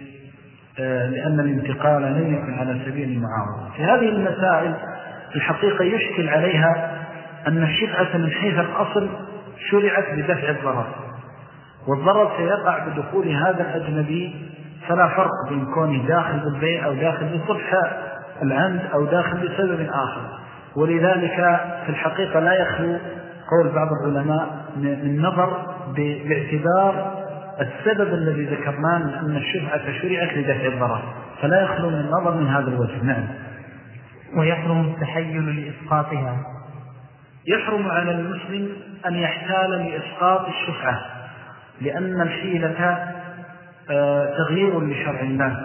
لأن الانتقال لم يكن على سبيل المعاوضة. في هذه المسائل الحقيقة يشكل عليها أن الشفعة من حيث الأصل شرعت بدفع الضرر، والضرر سيقع بدخول هذا الأجنبي، فلا فرق بين كونه داخل بالبيع أو داخل بصلح العمد أو داخل بسبب آخر. ولذلك في الحقيقة لا يخلو قول بعض العلماء من نظر باعتبار السبب الذي ذكرناه من أن الشفعة شرعت لدفع الضرر، فلا يخلو من نظر من هذا الوجه. نعم. ويحرم التحيل لإسقاطها. يحرم على المسلم أن يحتال لإسقاط الشفعة، لأن الحيلة تغيير لشرع الله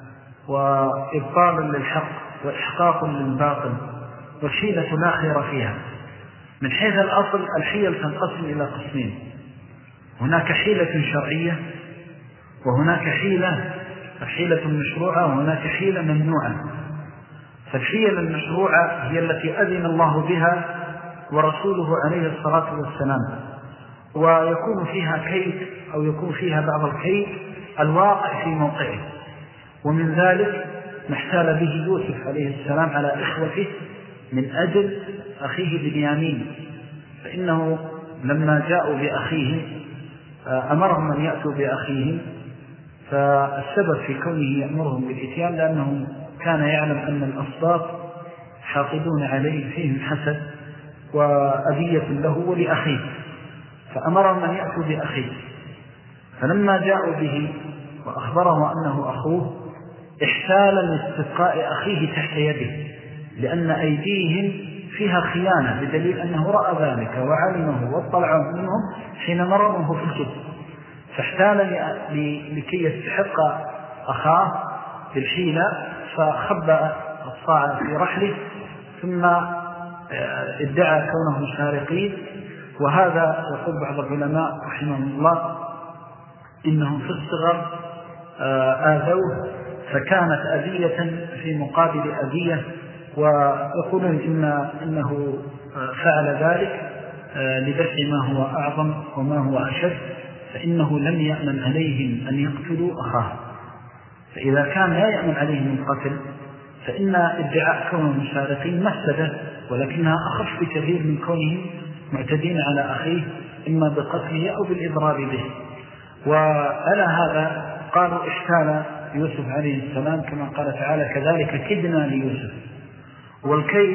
وإبطال للحق وإحقاق للباطل، والحيلة لا خير فيها. من حيث الأصل الحيل تنقسم إلى قسمين، هناك حيلة شرعية وهناك حيلة حيلة مشروعة وهناك حيلة ممنوعة. فالحيلة المشروعة هي التي أذن الله بها ورسوله عليه الصلاة والسلام، ويكون فيها كيد أو يكون فيها بعض الكيد الواقع في موقعه. ومن ذلك نحتال به يوسف عليه السلام على إخوته من أجل أخيه بنيامين، فإنه لما جاءوا بأخيه أمرهم أن يأتوا بأخيهم، فالسبب في كونه يأمرهم بالإتيان لأنه كان يعلم أن الأصباط حاقدون عليه فيهم حسد وأذية له ولأخيه، فأمرهم أن يأتوا بأخيه. فلما جاءوا به وأخبره أنه أخوه احتالا لاستبقاء أخيه تحت يده، لأن أيديهم فيها خيانة، بدليل أنه رأى ذلك وعلمه واطلع منهم حين مرره في الجد، فاحتال لكي يستحق أخاه بالحيلة، فخبأ الصاع في رحله ثم ادعى كونه مشارقين. وهذا يقول بعض العلماء رحمهم الله إنهم في الصغر آذوه فكانت أذية في مقابل أذية، ويقولون إن إنه فعل ذلك لدفع ما هو أعظم وما هو أشد، فإنه لم يأمن عليهم أن يقتلوا أخاه. فإذا كان لا يأمن عليهم القتل فإن ادعاء كونهم مشارقين مفسدة، ولكنها أخف بكثير من كونهم معتدين على أخيه إما بقتله أو بالإضرار به. وعلى هذا قالوا احتال يوسف عليه السلام كما قال تعالى كذلك كدنا ليوسف. والكيد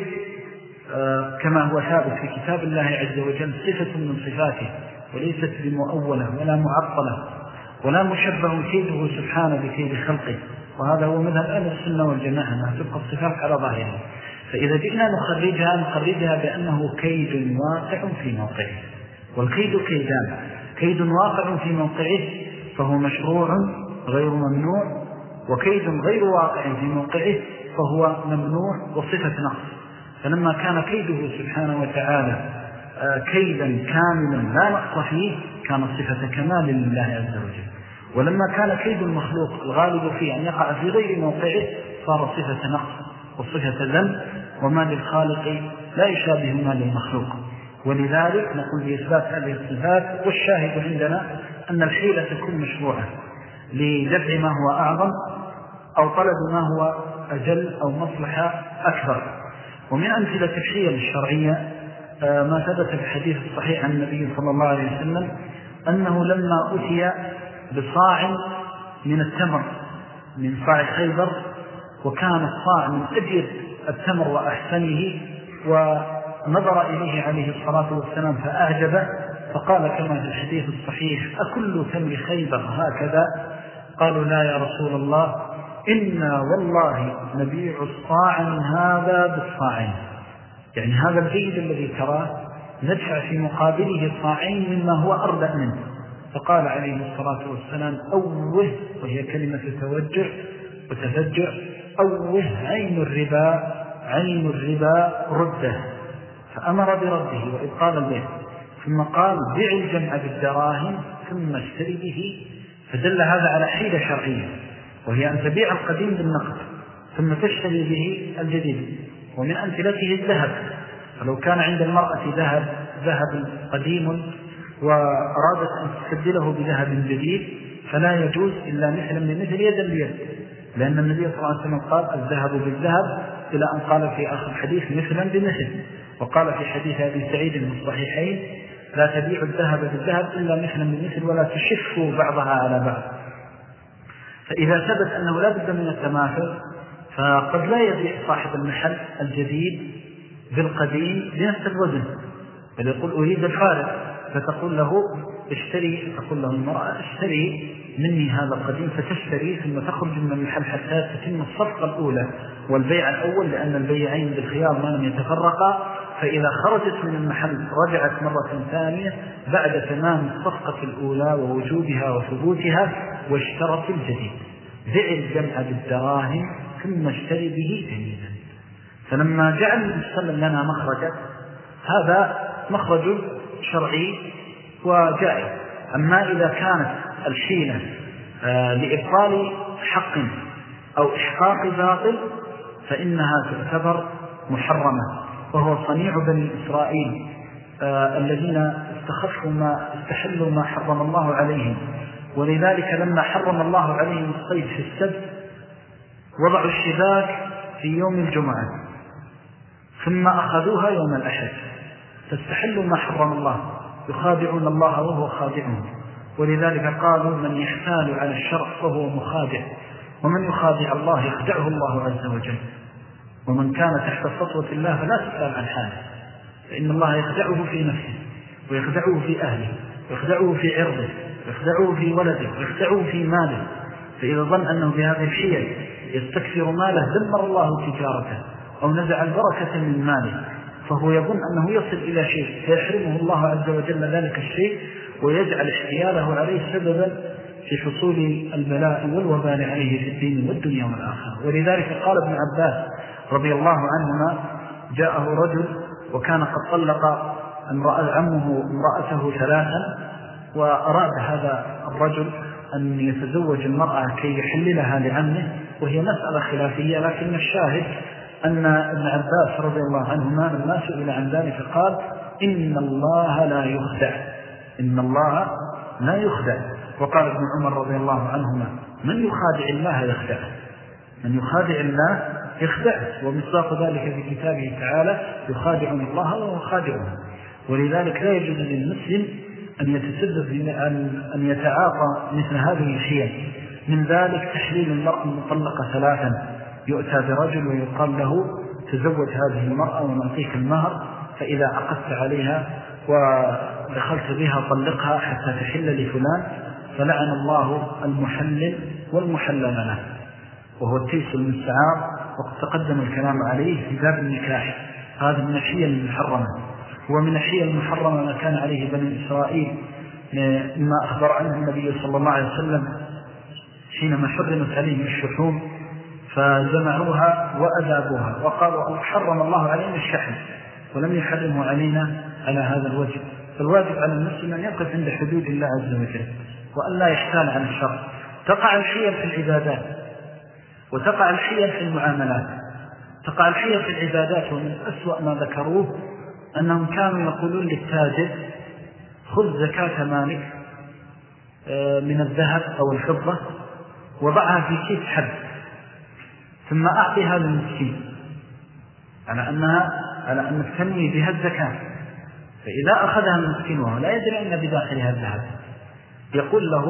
كما هو ثابت في كتاب الله عز وجل صفة من صفاته، وليست بمؤولة ولا معطلة ولا مشبه كيده سبحانه بكيد خلقه، وهذا هو مذهب أهل السنة والجماعة أنها تبقى الصفات على ظاهرها. فإذا جئنا نخرجها نخرجها بأنه كيد واقع في موقعه، والكيد كيدان، كيد واقع في موقعه فهو مشروع غير ممنوع، وكيد غير واقع في موقعه فهو ممنوع وصفة نقص. فلما كان كيده سبحانه وتعالى كيدا كاملا لا نقص فيه كان صفة كمال لله عز وجل، ولما كان كيد المخلوق الغالب فيه أن يقع في غير موقعه صار صفة نقص وصفة ذنب، وما للخالق لا يشابه ما للمخلوق. ولذلك نقول بإثبات هذه الصفات، والشاهد عندنا أن الحيلة تكون مشروعة لدفع ما هو أعظم أو طلب ما هو أجل أو مصلحة أكبر. ومن أمثلة الحيل الشرعية ما ثبت في الحديث الصحيح عن النبي صلى الله عليه وسلم أنه لما أتي بصاع من التمر من صاع خيبر، وكان الصاع من أجل التمر وأحسنه، ونظر إليه عليه الصلاة والسلام فأعجبه، فقال كما في الحديث الصحيح: أكل تمر خيبر هكذا؟ قالوا: لا يا رسول الله، إنا والله نبيع الصاع من هذا بالصاعين، يعني هذا الجيد الذي تراه ندفع في مقابله صاعين مما هو أردأ منه. فقال عليه الصلاة والسلام: أوه، وهي كلمة توجع وتفجع، أوه عين الربا، عين الربا رده. فأمر برده وإبطال البيع، ثم قال: بيع الجمع بالدراهم ثم اشتري به. فدل هذا على حيلة شرعية، وهي أن تبيع القديم بالنقد ثم تشتري به الجديد. ومن أمثلته الذهب، فلو كان عند المرأة ذهب ذهب قديم وأرادت أن تستبدله بذهب جديد فلا يجوز إلا مثلا بمثل يدا بيد، لأن النبي صلى الله عليه وسلم قال: الذهب بالذهب، إلى أن قال في آخر الحديث: مثلا بمثل. وقال في حديث أبي سعيد من الصحيحين: لا تبيع الذهب بالذهب إلا مثلا بمثل ولا تشفوا بعضها على بعض. فإذا ثبت أنه لا بد من التماثل، فقد لا يبيع صاحب المحل الجديد بالقديم بنفس الوزن، بل يقول: أريد الفارق، فتقول له: اشتري، تقول له المرأة: اشتري مني هذا القديم، فتشتري ثم تخرج من المحل حتى تتم الصفقة الأولى والبيع الأول، لأن البيعين بالخيار ما لم يتفرقا. فإذا خرجت من المحل رجعت مرة ثانية بعد تمام الصفقة الأولى ووجودها وثبوتها واشترت الجديد. بيع الجمع بالدراهم ثم اشتري به جديدا. فلما جعل المسلم لنا مخرجا، هذا مخرج شرعي وجائز. أما إذا كانت الحيلة لإبطال حق أو إحقاق باطل فإنها تعتبر محرمة، وهو صنيع بني إسرائيل آه الذين استخفوا ما استحلوا ما حرم الله عليهم. ولذلك لما حرم الله عليهم الصيد في السبت وضعوا الشباك في يوم الجمعة ثم أخذوها يوم الأحد، فاستحلوا ما حرم الله، يخادعون الله وهو خادعهم. ولذلك قالوا: من يحتال على الشرع فهو مخادع، ومن يخادع الله يخدعه الله عز وجل. ومن كان تحت سطوة الله فلا تسأل عن حاله، فإن الله يخدعه في نفسه، ويخدعه في أهله، ويخدعه في عرضه، ويخدعه في ولده، ويخدعه في ماله. فإذا ظن أنه بهذه الحيل يستكثر ماله دمر الله تجارته أو نزع البركة من ماله، فهو يظن أنه يصل إلى شيء فيحرمه الله عز وجل ذلك الشيء، ويجعل احتياله عليه سببا في حصول البلاء والوبال عليه في الدين والدنيا والآخرة. ولذلك قال ابن عباس رضي الله عنهما: جاءه رجل وكان قد طلق امرأة عمه امرأته ثلاثا، وأراد هذا الرجل أن يتزوج المرأة كي يحللها لعمه، وهي مسألة خلافية، لكن الشاهد أن ابن عباس رضي الله عنهما لما سئل عن ذلك قال: إن الله لا يخدع، إن الله لا يخدع. وقال ابن عمر رضي الله عنهما: من يخادع الله يخدع، من يخادع الله يخدع. ومصداق ذلك في كتابه تعالى: يخادعون الله وهو خادعهم. ولذلك لا يجوز للمسلم أن يتسبب أن يتعاطى مثل هذه الحيل. من ذلك تحليل المرأة المطلقة ثلاثا، يؤتى برجل ويقال له: تزوج هذه المرأة ونعطيك المهر، فإذا عقدت عليها ودخلت بها طلقها حتى تحل لفلان. فلعن الله المحلل والمحلل له، وهو التيس المستعار، وقد تقدم الكلام عليه في باب النكاح. هذا من الحيل المحرمة. هو من الحيل المحرمة ما كان عليه بني إسرائيل مما أخبر عنه النبي صلى الله عليه وسلم حينما حرمت عليهم الشحوم فجمعوها وأذابوها وقالوا حرم الله علينا الشحم ولم يحرمه علينا على هذا الوجه. فالواجب على المسلم أن يقف عند حدود الله عز وجل وأن لا يحتال عن الشر. تقع الحيل في العبادات وتقع الحيل في المعاملات. تقع الحيل في العبادات، ومن أسوأ ما ذكروه أنهم كانوا يقولون للتاجر خذ زكاة مالك من الذهب أو الفضة وضعها في كيس حب ثم أعطيها للمسكين على أنها على أن تنوي بها الزكاة. فإذا أخذها المسكين وهو لا يدري أن بداخلها الذهب يقول له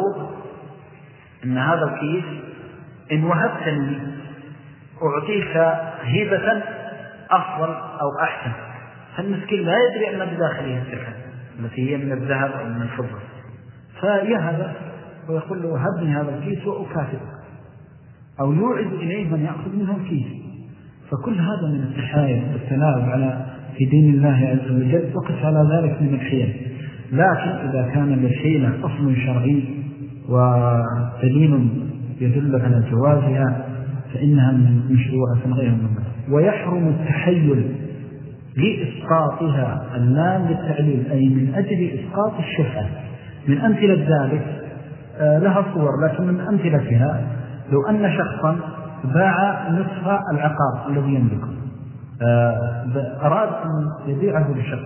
إن هذا الكيس إن وهبتني أعطيك هبة أفضل أو أحسن. فالمسكين لا يدري أن بداخلها الزكاة التي هي من الذهب أو من الفضة، فيهب ويقول له هبني هذا الكيس وأكافئك، أو يوعد إليه من يأخذ منه الكيس. فكل هذا من التحايل والتلاعب على في دين الله عز وجل، وقف على ذلك من الحيل. لكن إذا كان للحيلة أصل شرعي ودليل يدل على جوازها فإنها من مشروعة غير ممنوعة. ويحرم التحيل لإسقاطها اللام للتعليل، أي من أجل إسقاط الشفعة. من أمثلة ذلك لها صور، لكن من أمثلتها لو أن شخصا باع نصف العقار الذي يملكه، أراد أن يبيعه لشخص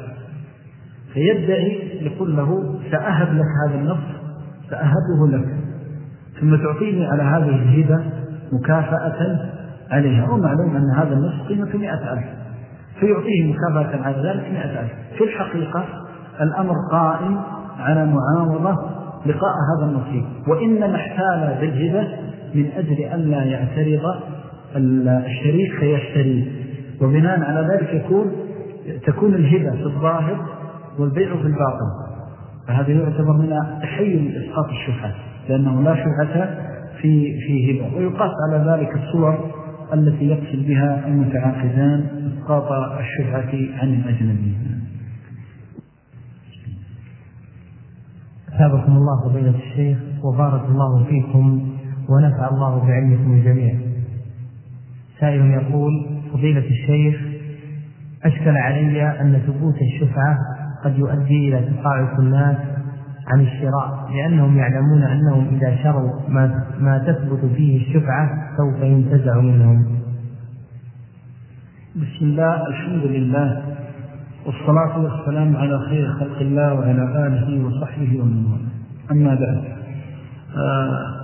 فيدعي يقول له سأهب لك هذا النصف، سأهبه لك ثم تعطيني على هذه الهبة مكافأة عليها، ومعلوم أن هذا النصف قيمة مئة ألف، فيعطيه مكافأة على ذلك مئة ألف. في الحقيقة الأمر قائم على معاوضة لقاء هذا النصيب، وإنما احتال بالهبة من أجل أن لا يعترض الشريك فيشتري، وبناء على ذلك يكون تكون الهبة في الظاهر والبيع في الباطن. فهذا يعتبر من تحيل إسقاط الشفعة، لأنه لا شفعة في في هبة. ويقاس على ذلك الصور التي يقصد بها المتعاقدان إسقاط الشفعة عن الأجنبي. أثابكم الله فضيلة الشيخ وبارك الله فيكم ونفع الله بعلمكم الجميع. سائل يقول: فضيلة الشيخ، أشكل علي أن ثبوت الشفعة قد يؤدي إلى تقاعس الناس عن الشراء، لأنهم يعلمون أنهم إذا شروا ما, ما تثبت فيه الشفعة سوف ينتزع منهم. بسم الله، الحمد لله، والصلاة والسلام على خير خلق الله وعلى آله وصحبه ومن والاه. أما بعد، آه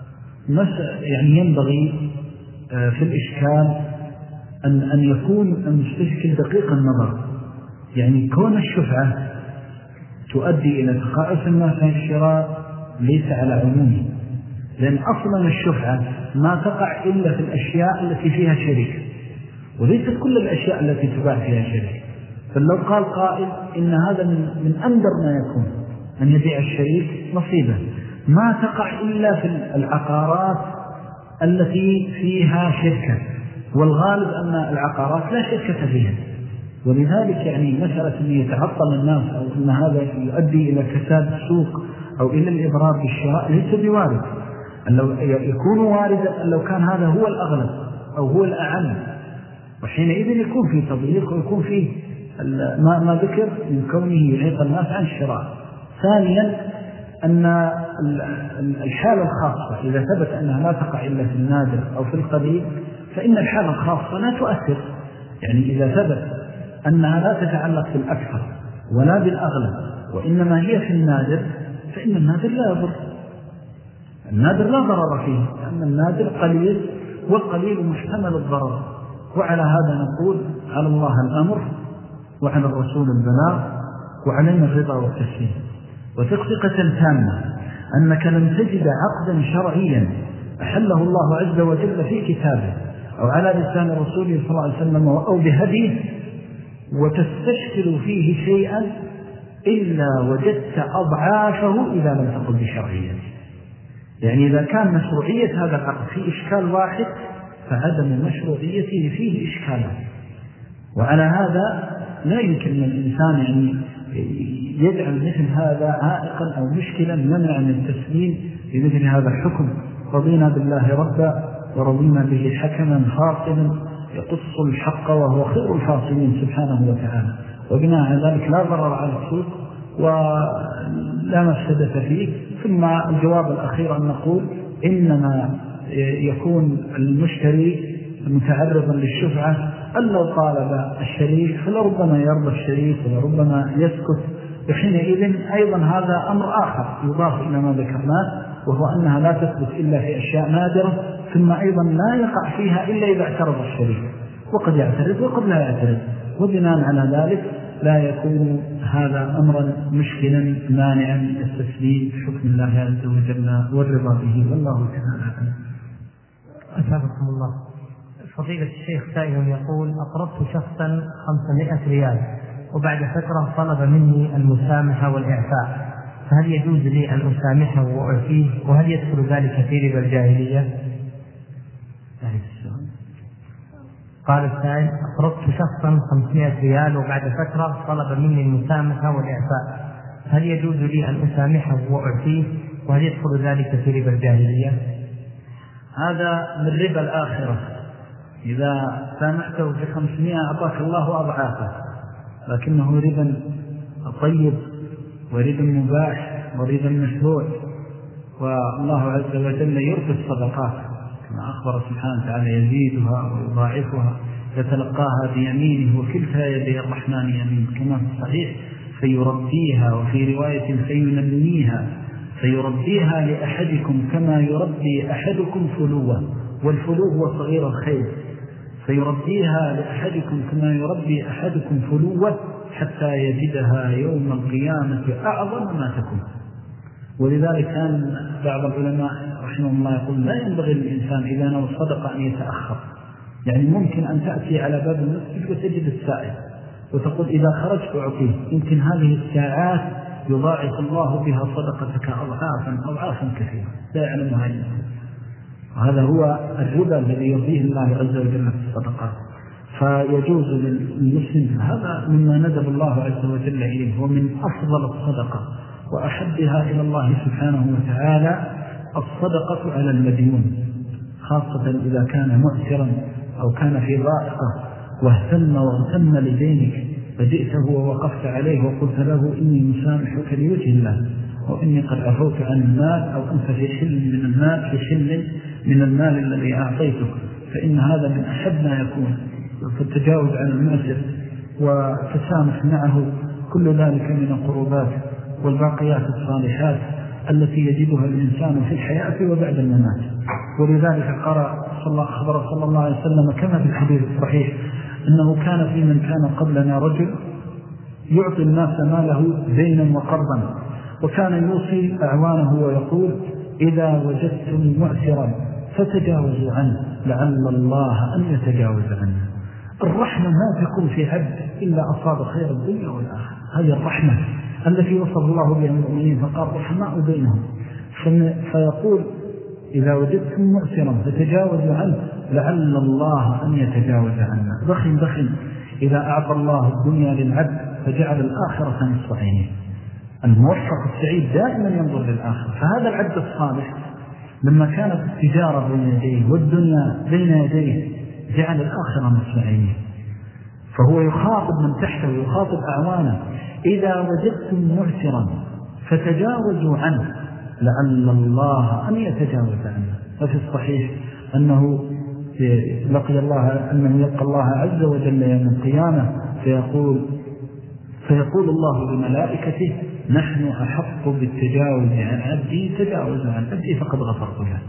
يعني ينبغي آه في الإشكال أن, أن يكون المستشكل دقيق النظر. يعني كون الشفعة تؤدي إلى تقاعس الناس عن الشراء ليس على عمومه، لأن أصلا الشفعة ما تقع إلا في الأشياء التي فيها شريك، وليست كل الأشياء التي تباع فيها شريك. فلو قال قائل إن هذا من, من أندر ما يكون أن يبيع الشريك نصيبه، ما تقع إلا في العقارات التي فيها شركة، والغالب أن العقارات لا شركة فيها. ولذلك يعني مسألة أن يتعطل الناس أو أن هذا يؤدي إلى كساد السوق أو إلى الإضرار بالشراء ليس بوارد. لو يكون واردا لو كان هذا هو الأغلب أو هو الأعم، وحينئذ يكون فيه تضييق ويكون فيه ما, ما ذكر من كونه يعيق الناس عن الشراء. ثانيا أن الحالة الخاصة إذا ثبت أنها لا تقع إلا في النادر أو في القليل فإن الحالة الخاصة لا تؤثر. يعني إذا ثبت أنها لا تتعلق بالأكثر ولا بالأغلب وإنما هي في النادر فإن النادر لا يضر، النادر لا ضرر فيه، لأن النادر قليل والقليل محتمل الضرر. وعلى هذا نقول على الله الأمر وعلى الرسول البلاغ وعلينا الرضا والتسليم. وتقفقة تامة أنك لم تجد عقدا شرعيا أحله الله عز وجل في كتابه أو على لسان رسوله صلى الله عليه وسلم أو بهديه وتستشكل فيه شيئا إلا وجدت أضعافه إذا لم تقل بشرعية. يعني إذا كان مشروعية هذا العقد في إشكال واحد فعدم مشروعيته فيه إشكالا. وعلى هذا لا يمكن أن الإنسان يعني يجعل مثل هذا عائقا أو مشكلا منع من التسليم بمثل هذا الحكم. رضينا بالله ربا ورضينا به حكما فاصلا يقص الحق وهو خير الفاصلين سبحانه وتعالى. وبناء على ذلك لا ضرر على السوق ولا مفسدة فيه. ثم الجواب الأخير أن نقول إنما يكون المشتري متعرضا للشفعة أن لو طالب الشريك فلربما يرضى الشريك ولربما يسكت، وحينئذ أيضا هذا أمر آخر يضاف إلى ما ذكرناه، وهو أنها لا تثبت إلا في أشياء نادرة، ثم أيضا لا يقع فيها إلا إذا اعترض الشريك، وقد يعترض وقد لا يعترض، وبناء على ذلك لا يكون هذا أمرا مشكلا مانعا التسليم بحكم الله عز وجل والرضا به، والله تعالى. أثابكم الله. فضيلة الشيخ سائل يقول: أقرضت شخصا خمسمائة ريال وبعد فترة طلب مني المسامحة والإعفاء، فهل يجوز لي أن أسامحه وأعفيه؟ وهل يدخل ذلك في ربا الجاهلية؟ قال السائل: أقرضت شخصا خمسمائة ريال وبعد فترة طلب مني المسامحة والإعفاء، هل يجوز لي أن أسامحه وأعفيه؟ وهل يدخل ذلك في ربا الجاهلية؟ هذا من ربا الآخرة. إذا سامحته في خمسمائة أعطاك الله أضعافه، لكنه ربا طيب وربا مباح وربا مشروع، والله عز وجل يرضي الصدقات كما أخبر سبحانه وتعالى: يزيدها ويضاعفها يتلقاها بيمينه وكلتا يدي الرحمن يمين، كما في الصحيح: فيربيها، وفي رواية فينميها، فيربيها لأحدكم كما يربي أحدكم فلوة، والفلو هو صغير الخير، فيربيها لأحدكم كما يربي أحدكم فلوة حتى يجدها يوم القيامة أعظم ما تكون. ولذلك كان بعض العلماء رحمه الله يقول: لا ينبغي للإنسان إذا نوى الصدقة أن يتأخر، يعني ممكن أن تأتي على باب المسجد وتجد السائل وتقول: إذا خرجت أعطيه، يمكن هذه الساعات يضاعف الله بها صدقتك أضعافا أضعافا كثيرة لا يعلمها إلا الله. وهذا هو الربا الذي يرضيه الله عز وجل في الصدقات. فيجوز للمسلم، هذا مما ندب الله عز وجل إليه، ومن أفضل الصدقة وأحبها إلى الله سبحانه وتعالى الصدقة على المديون، خاصة إذا كان مؤثرا أو كان في ضائقة واهتم واغتم لدينك، فجئته ووقفت عليه وقلت له: إني مسامحك لوجه الله، وإني قد عفوت عن المال، أو أنت في حل من المال في حل من المال الذي أعطيتك، فإن هذا من أحب ما يكون. فالتجاوز عن المعسر وتسامح معه كل ذلك من القربات والباقيات الصالحات التي يجدها الإنسان في الحياة وبعد الممات. ولذلك قرأ صلى الله أخبر صلى الله عليه وسلم كما في الحديث الصحيح أنه كان في من كان قبلنا رجل يعطي الناس ماله دينا وقرضا، وكان يوصي أعوانه ويقول: إذا وجدتم معسرا فتجاوزوا عنه لعل الله أن يتجاوز عنه. الرحمة ما تكون في عبد إلا أصاب خير الدنيا والآخرة، هذه الرحمة التي وصف الله بها المؤمنين، فقال: رحماء بينهم. فيقول: إذا وجدتم معسرا فتجاوزوا عنه لعل الله أن يتجاوز عنه. بخل بخل إذا أعطى الله الدنيا للعبد فجعل الآخرة نصف عينه. الموفق السعيد دائما ينظر للآخرة. فهذا العبد الصالح لما كانت التجارة بين يديه والدنيا بين يديه جعل الآخرة نصف عينه، فهو يخاطب من تحته ويخاطب أعوانه: إذا وجدتم معسرا فتجاوزوا عنه لعل الله أن يتجاوز عنه. ففي الصحيح أنه لقي الله أنه يلقى الله عز وجل يوم القيامة فيقول فيقول الله لملائكته: نحن أحق بالتجاوز عن عبدي تجاوز عن عبدي فقد غفرت له.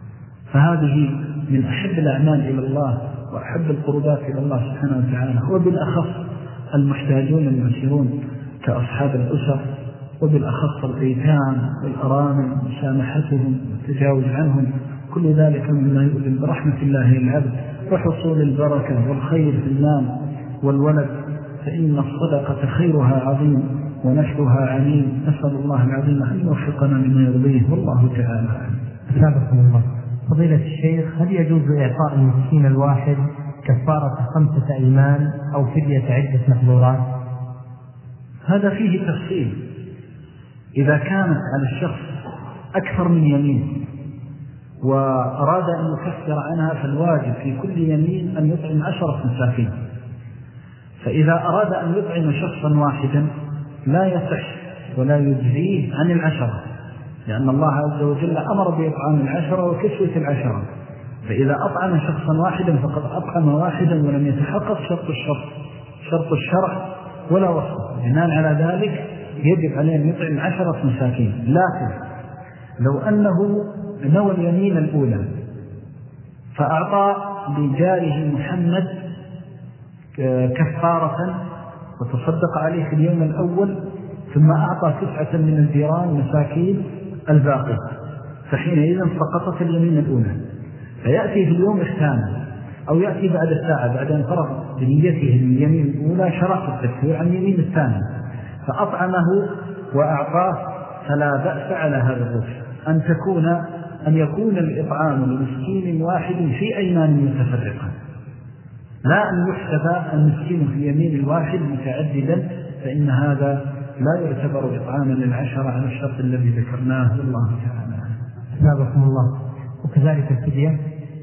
فهذه من أحب الأعمال إلى الله وأحب القربات إلى الله سبحانه وتعالى، وبالأخص المحتاجون المسيرون كأصحاب الأسر، وبالأخص الأيتام والأرامل مسامحتهم والتجاوز عنهم، كل ذلك مما يؤذن برحمة الله للعبد وحصول البركة والخير في المال والولد، فإن الصدقة خيرها عظيم ونشرها عميم. نسأل الله العظيم أن يوفقنا مما يرضيه، والله تعالى. أثابكم الله. فضيلة الشيخ، هل يجوز إعطاء المسكين الواحد كفارة خمسة أيمان أو فدية عدة محظورات؟ هذا فيه تفصيل. إذا كانت على الشخص أكثر من يمين وأراد أن يكفر عنها فالواجب في كل يمين أن يطعم عشرة مساكين. فإذا أراد أن يطعم شخصا واحدا لا يصح ولا يجزيه عن العشرة، لأن الله عز وجل أمر بإطعام العشرة وكسوة العشرة. فإذا أطعم شخصا واحدا فقد أطعم واحدا ولم يتحقق شرط الشرط شرط الشرع ولا وصف. بناء على ذلك يجب عليه أن يطعم عشرة مساكين. لكن لو أنه نوى اليمين الأولى فأعطى لجاره محمد كفارة وتصدق عليه في اليوم الأول ثم أعطى تسعة من الجيران مساكين الباقي، فحينئذ سقطت اليمين الأولى. فيأتي في اليوم الثاني أو يأتي بعد الساعة بعد أن فرغ بنيته اليمين الأولى شرط التكفير عن اليمين الثاني فأطعمه وأعطاه، فلا بأس على هذا الوجه أن تكون أن يكون الإطعام لمسكين واحد في أيمان متفرقة، لا أن يحسب المسكين في يمين الواحد متعددا، فإن هذا لا يعتبر إطعاما للعشرة على الشرط الذي ذكرناه. الله تعالى أثابكم الله. وكذلك الفدية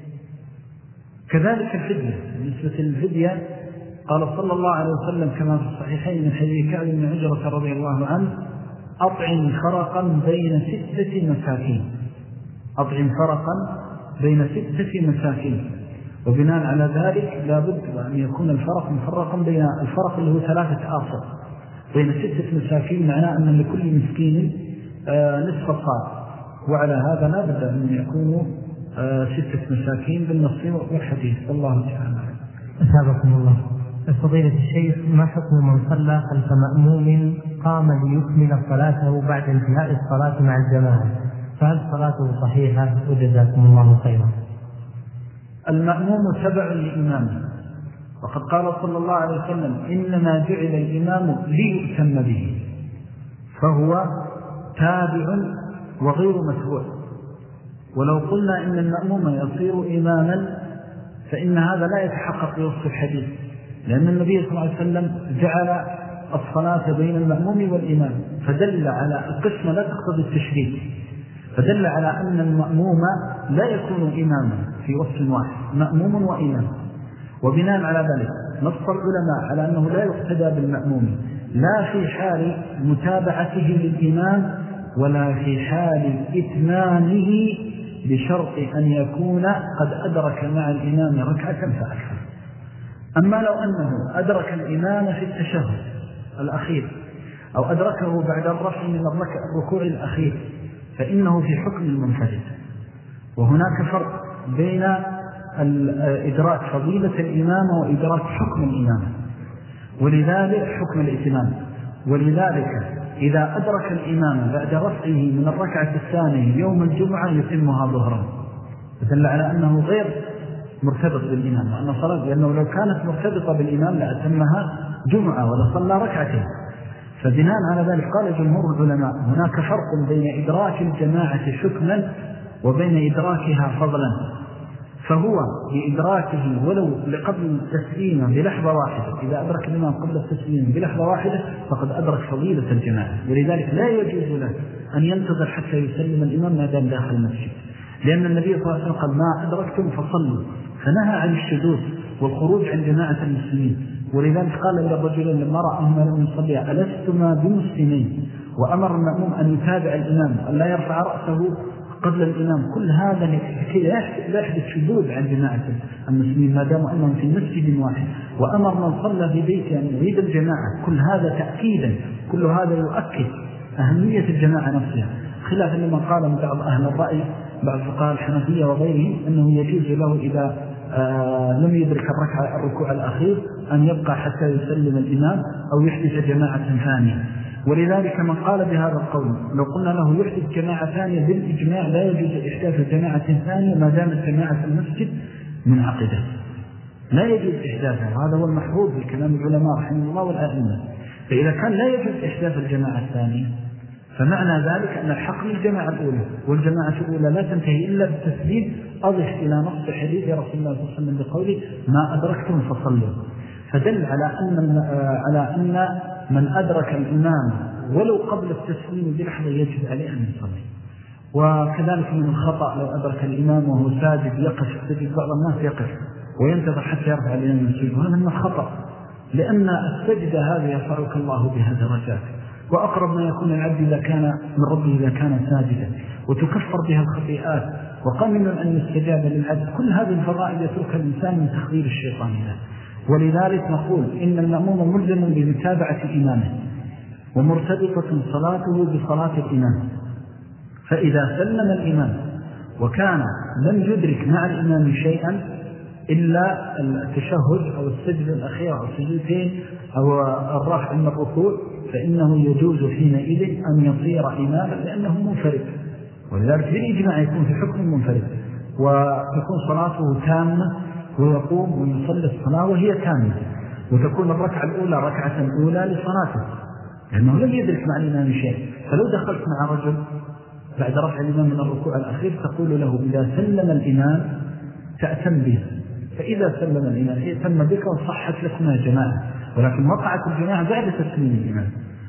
كذلك الفدية بالنسبة للفدية قال صلى الله عليه وسلم كما في الصحيحين من حديث كعب بن عجرة رضي الله عنه: أطعم فرقا بين ستة مساكين أطعم فرقا بين ستة مساكين. وبناء على ذلك لا بد أن يكون الفرق مفرقا بين الفرق اللي هو ثلاثة آصر بين ستة مساكين، معناه أن لكل مسكين نصف صاع، وعلى هذا لا بد أن يكونوا ستة مساكين بالنص والحديث. الله تعالى أثابكم الله. فضيلة الشيخ، ما حكم من صلى خلف مأموم قام ليكمل صلاته بعد انتهاء الصلاة مع الجماعة، فهل صلاته صحيحة؟ وجزاكم الله خيرا. المأموم تبع لإمامه، وقد قال صلى الله عليه وسلم: إنما جعل الإمام ليؤتم به، فهو تابع وغير متبوع. ولو قلنا إن المأموم يصير إماما فإن هذا لا يتحقق بوصف الحديث، لأن النبي صلى الله عليه وسلم جعل الصلاة بين المأموم والإمام، فدل على القسمة لا تقتضي التشريك، فدل على أن المأموم لا يكون إماما في وصف واحد، مأموم وإمام. وبناء على ذلك نص العلماء على أنه لا يقتدى بالمأموم لا في حال متابعته للإمام ولا في حال إتمامه، بشرط أن يكون قد أدرك مع الإمام ركعة فأكثر. أما لو أنه أدرك الإمام في التشهد الأخير أو أدركه بعد الرفع من الركوع الأخير فإنه في حكم المنفرد. وهناك فرق بين إدراك فضيلة الإمام وإدراك حكم الإمام، ولذلك حكم الإتمام. ولذلك إذا أدرك الإمام بعد رفعه من الركعة الثانية يوم الجمعة يتمها ظهرا، فدل على أنه غير مرتبط بالإمام، وأن صلاة لأنه لو كانت مرتبطة بالإمام لأتمها جمعة ولصلى ركعتين. فبناء على ذلك قال جمهور العلماء: هناك فرق بين إدراك الجماعة حكما وبين إدراكها فضلا. فهو بإدراكه ولو لقبل التسليم بلحظة واحدة، إذا أدرك الإمام قبل التسليم بلحظة واحدة فقد أدرك فضيلة الجماعة، ولذلك لا يجوز له أن ينتظر حتى يسلم الإمام ما دام داخل المسجد، لأن النبي صلى الله عليه وسلم قال: ما أدركتم فصلوا، فنهى عن الشذوذ والخروج عن جماعة المسلمين. ولذلك قال إلى الرجلين لما رأهما لم يصليا: ألستما بمسلمين؟ وأمر المأموم أن يتابع الإمام أن لا يرفع رأسه قبل الإمام. كل هذا لكي لا يحدث شذوذ عن جماعة المسلمين ما دام أنهم في مسجد واحد. وأمر من صلى في بيته أن يريد الجماعة. كل هذا تأكيدا، كل هذا يؤكد أهمية الجماعة نفسها، خلافا لما قال من بعض أهل الرأي بعض فقهاء الحنفية وغيرهم أنه يجوز له إذا آه لم يدرك الركعة الركوع الأخير أن يبقى حتى يسلم الإمام أو يحدث جماعة ثانية. ولذلك من قال بهذا القول لو قلنا له يحدث جماعة ثانية بالإجماع لا يجوز إحداث الجماعة ثانية ما دامت جماعة المسجد من عقده، لا يجوز إحداثها. هذا هو المحفوظ بكلام العلماء رحمه الله والآئمة. فإذا كان لا يجوز إحداث الجماعة الثانية فمعنى ذلك أن الحق للجماعة الأولى، والجماعة الأولى لا تنتهي إلا بالتسليم. أضف إلى نص حديث رسول الله صلى الله عليه وسلم بقوله ما أدركتم فصلوا، فدل على أن على أن من أدرك الإمام ولو قبل التسليم بلحظة يجب عليه أن يصلي. وكذلك من الخطأ لو أدرك الإمام وهو ساجد يقف السجد، بعض الناس يقف وينتظر حتى يرفع الإمام من السجد، وهذا من الخطأ، لأن السجدة هذه يرفعك الله بها درجات، وأقرب ما يكون العبد إذا كان من ربه إذا كان ساجدا، وتكفر بها الخطيئات، وقمن أن يستجاب للعبد. كل هذه الفضائل يترك الإنسان من تخذير الشيطان له. ولذلك نقول إن المأموم ملزم بمتابعة إمامه، ومرتبطة صلاته بصلاة الإمام. فإذا سلم الإمام وكان لم يدرك مع الإمام شيئا إلا التشهد أو السجد الأخير أو السجدتين أو الرفع من الركوع، فإنه يجوز حينئذ أن يصير إماما لأنه منفرد، ولذلك بالإجماع يكون في حكم منفرد، وتكون صلاته تامة ويقوم ويصلي الصلاة وهي تامة، وتكون الركعة الأولى ركعة أولى لصلاته لأنه لم يدرك مع الإمام شيء. فلو دخلت مع رجل بعد رفع الإمام من الركوع الأخير تقول له إذا سلم الإمام تأتم به، فإذا سلم الإمام ائتم بك وصحت لكما جماعة، ولكن وقعت الجماعة بعد تسليم الإمام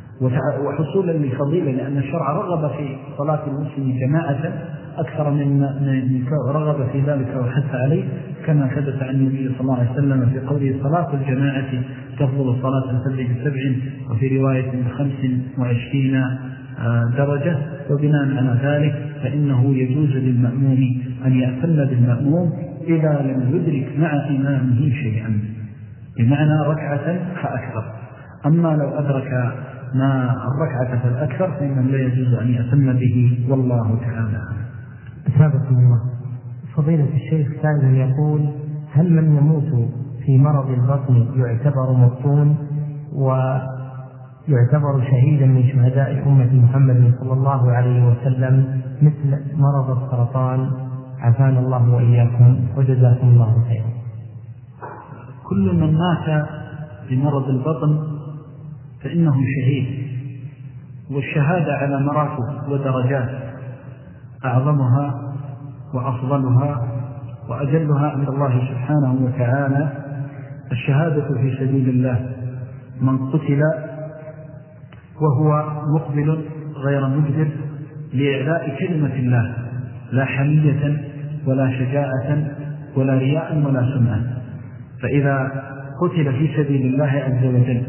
وحصولا للفضيلة، لأن الشرع رغب في صلاة المسلم جماعة أكثر من رغب في ذلك وحث عليه، كما ثبت عن النبي صلى الله عليه وسلم في قوله صلاة الجماعة تفضل صلاة الفجر بسبع، وفي رواية بخمس وعشرين درجة. وبناء على ذلك فإنه يجوز للمأموم أن يأتم بالمأموم إذا لم يدرك مع إمامه شيئا، بمعنى ركعة فأكثر. أما لو أدرك ما الركعة فالأكثر فإنه لا يجوز أن يأتم به، والله تعالى. أثابكم الله. فضيلة الشيخ سائل يقول: هل من يموت في مرض البطن يعتبر مبطون ويعتبر شهيدا من شهداء أمة محمد صلى الله عليه وسلم مثل مرض السرطان؟ عافانا الله وإياكم وجزاكم الله خيرا. كل من مات بمرض البطن فإنه شهيد، والشهادة على مراتب ودرجات، أعظمها وأفضلها وأجلها عند الله سبحانه وتعالى الشهادة في سبيل الله. من قتل وهو مقبل غير مجدر لإعلاء كلمة الله، لا حمية ولا شجاعة ولا رياء ولا سمعة، فإذا قتل في سبيل الله عز وجل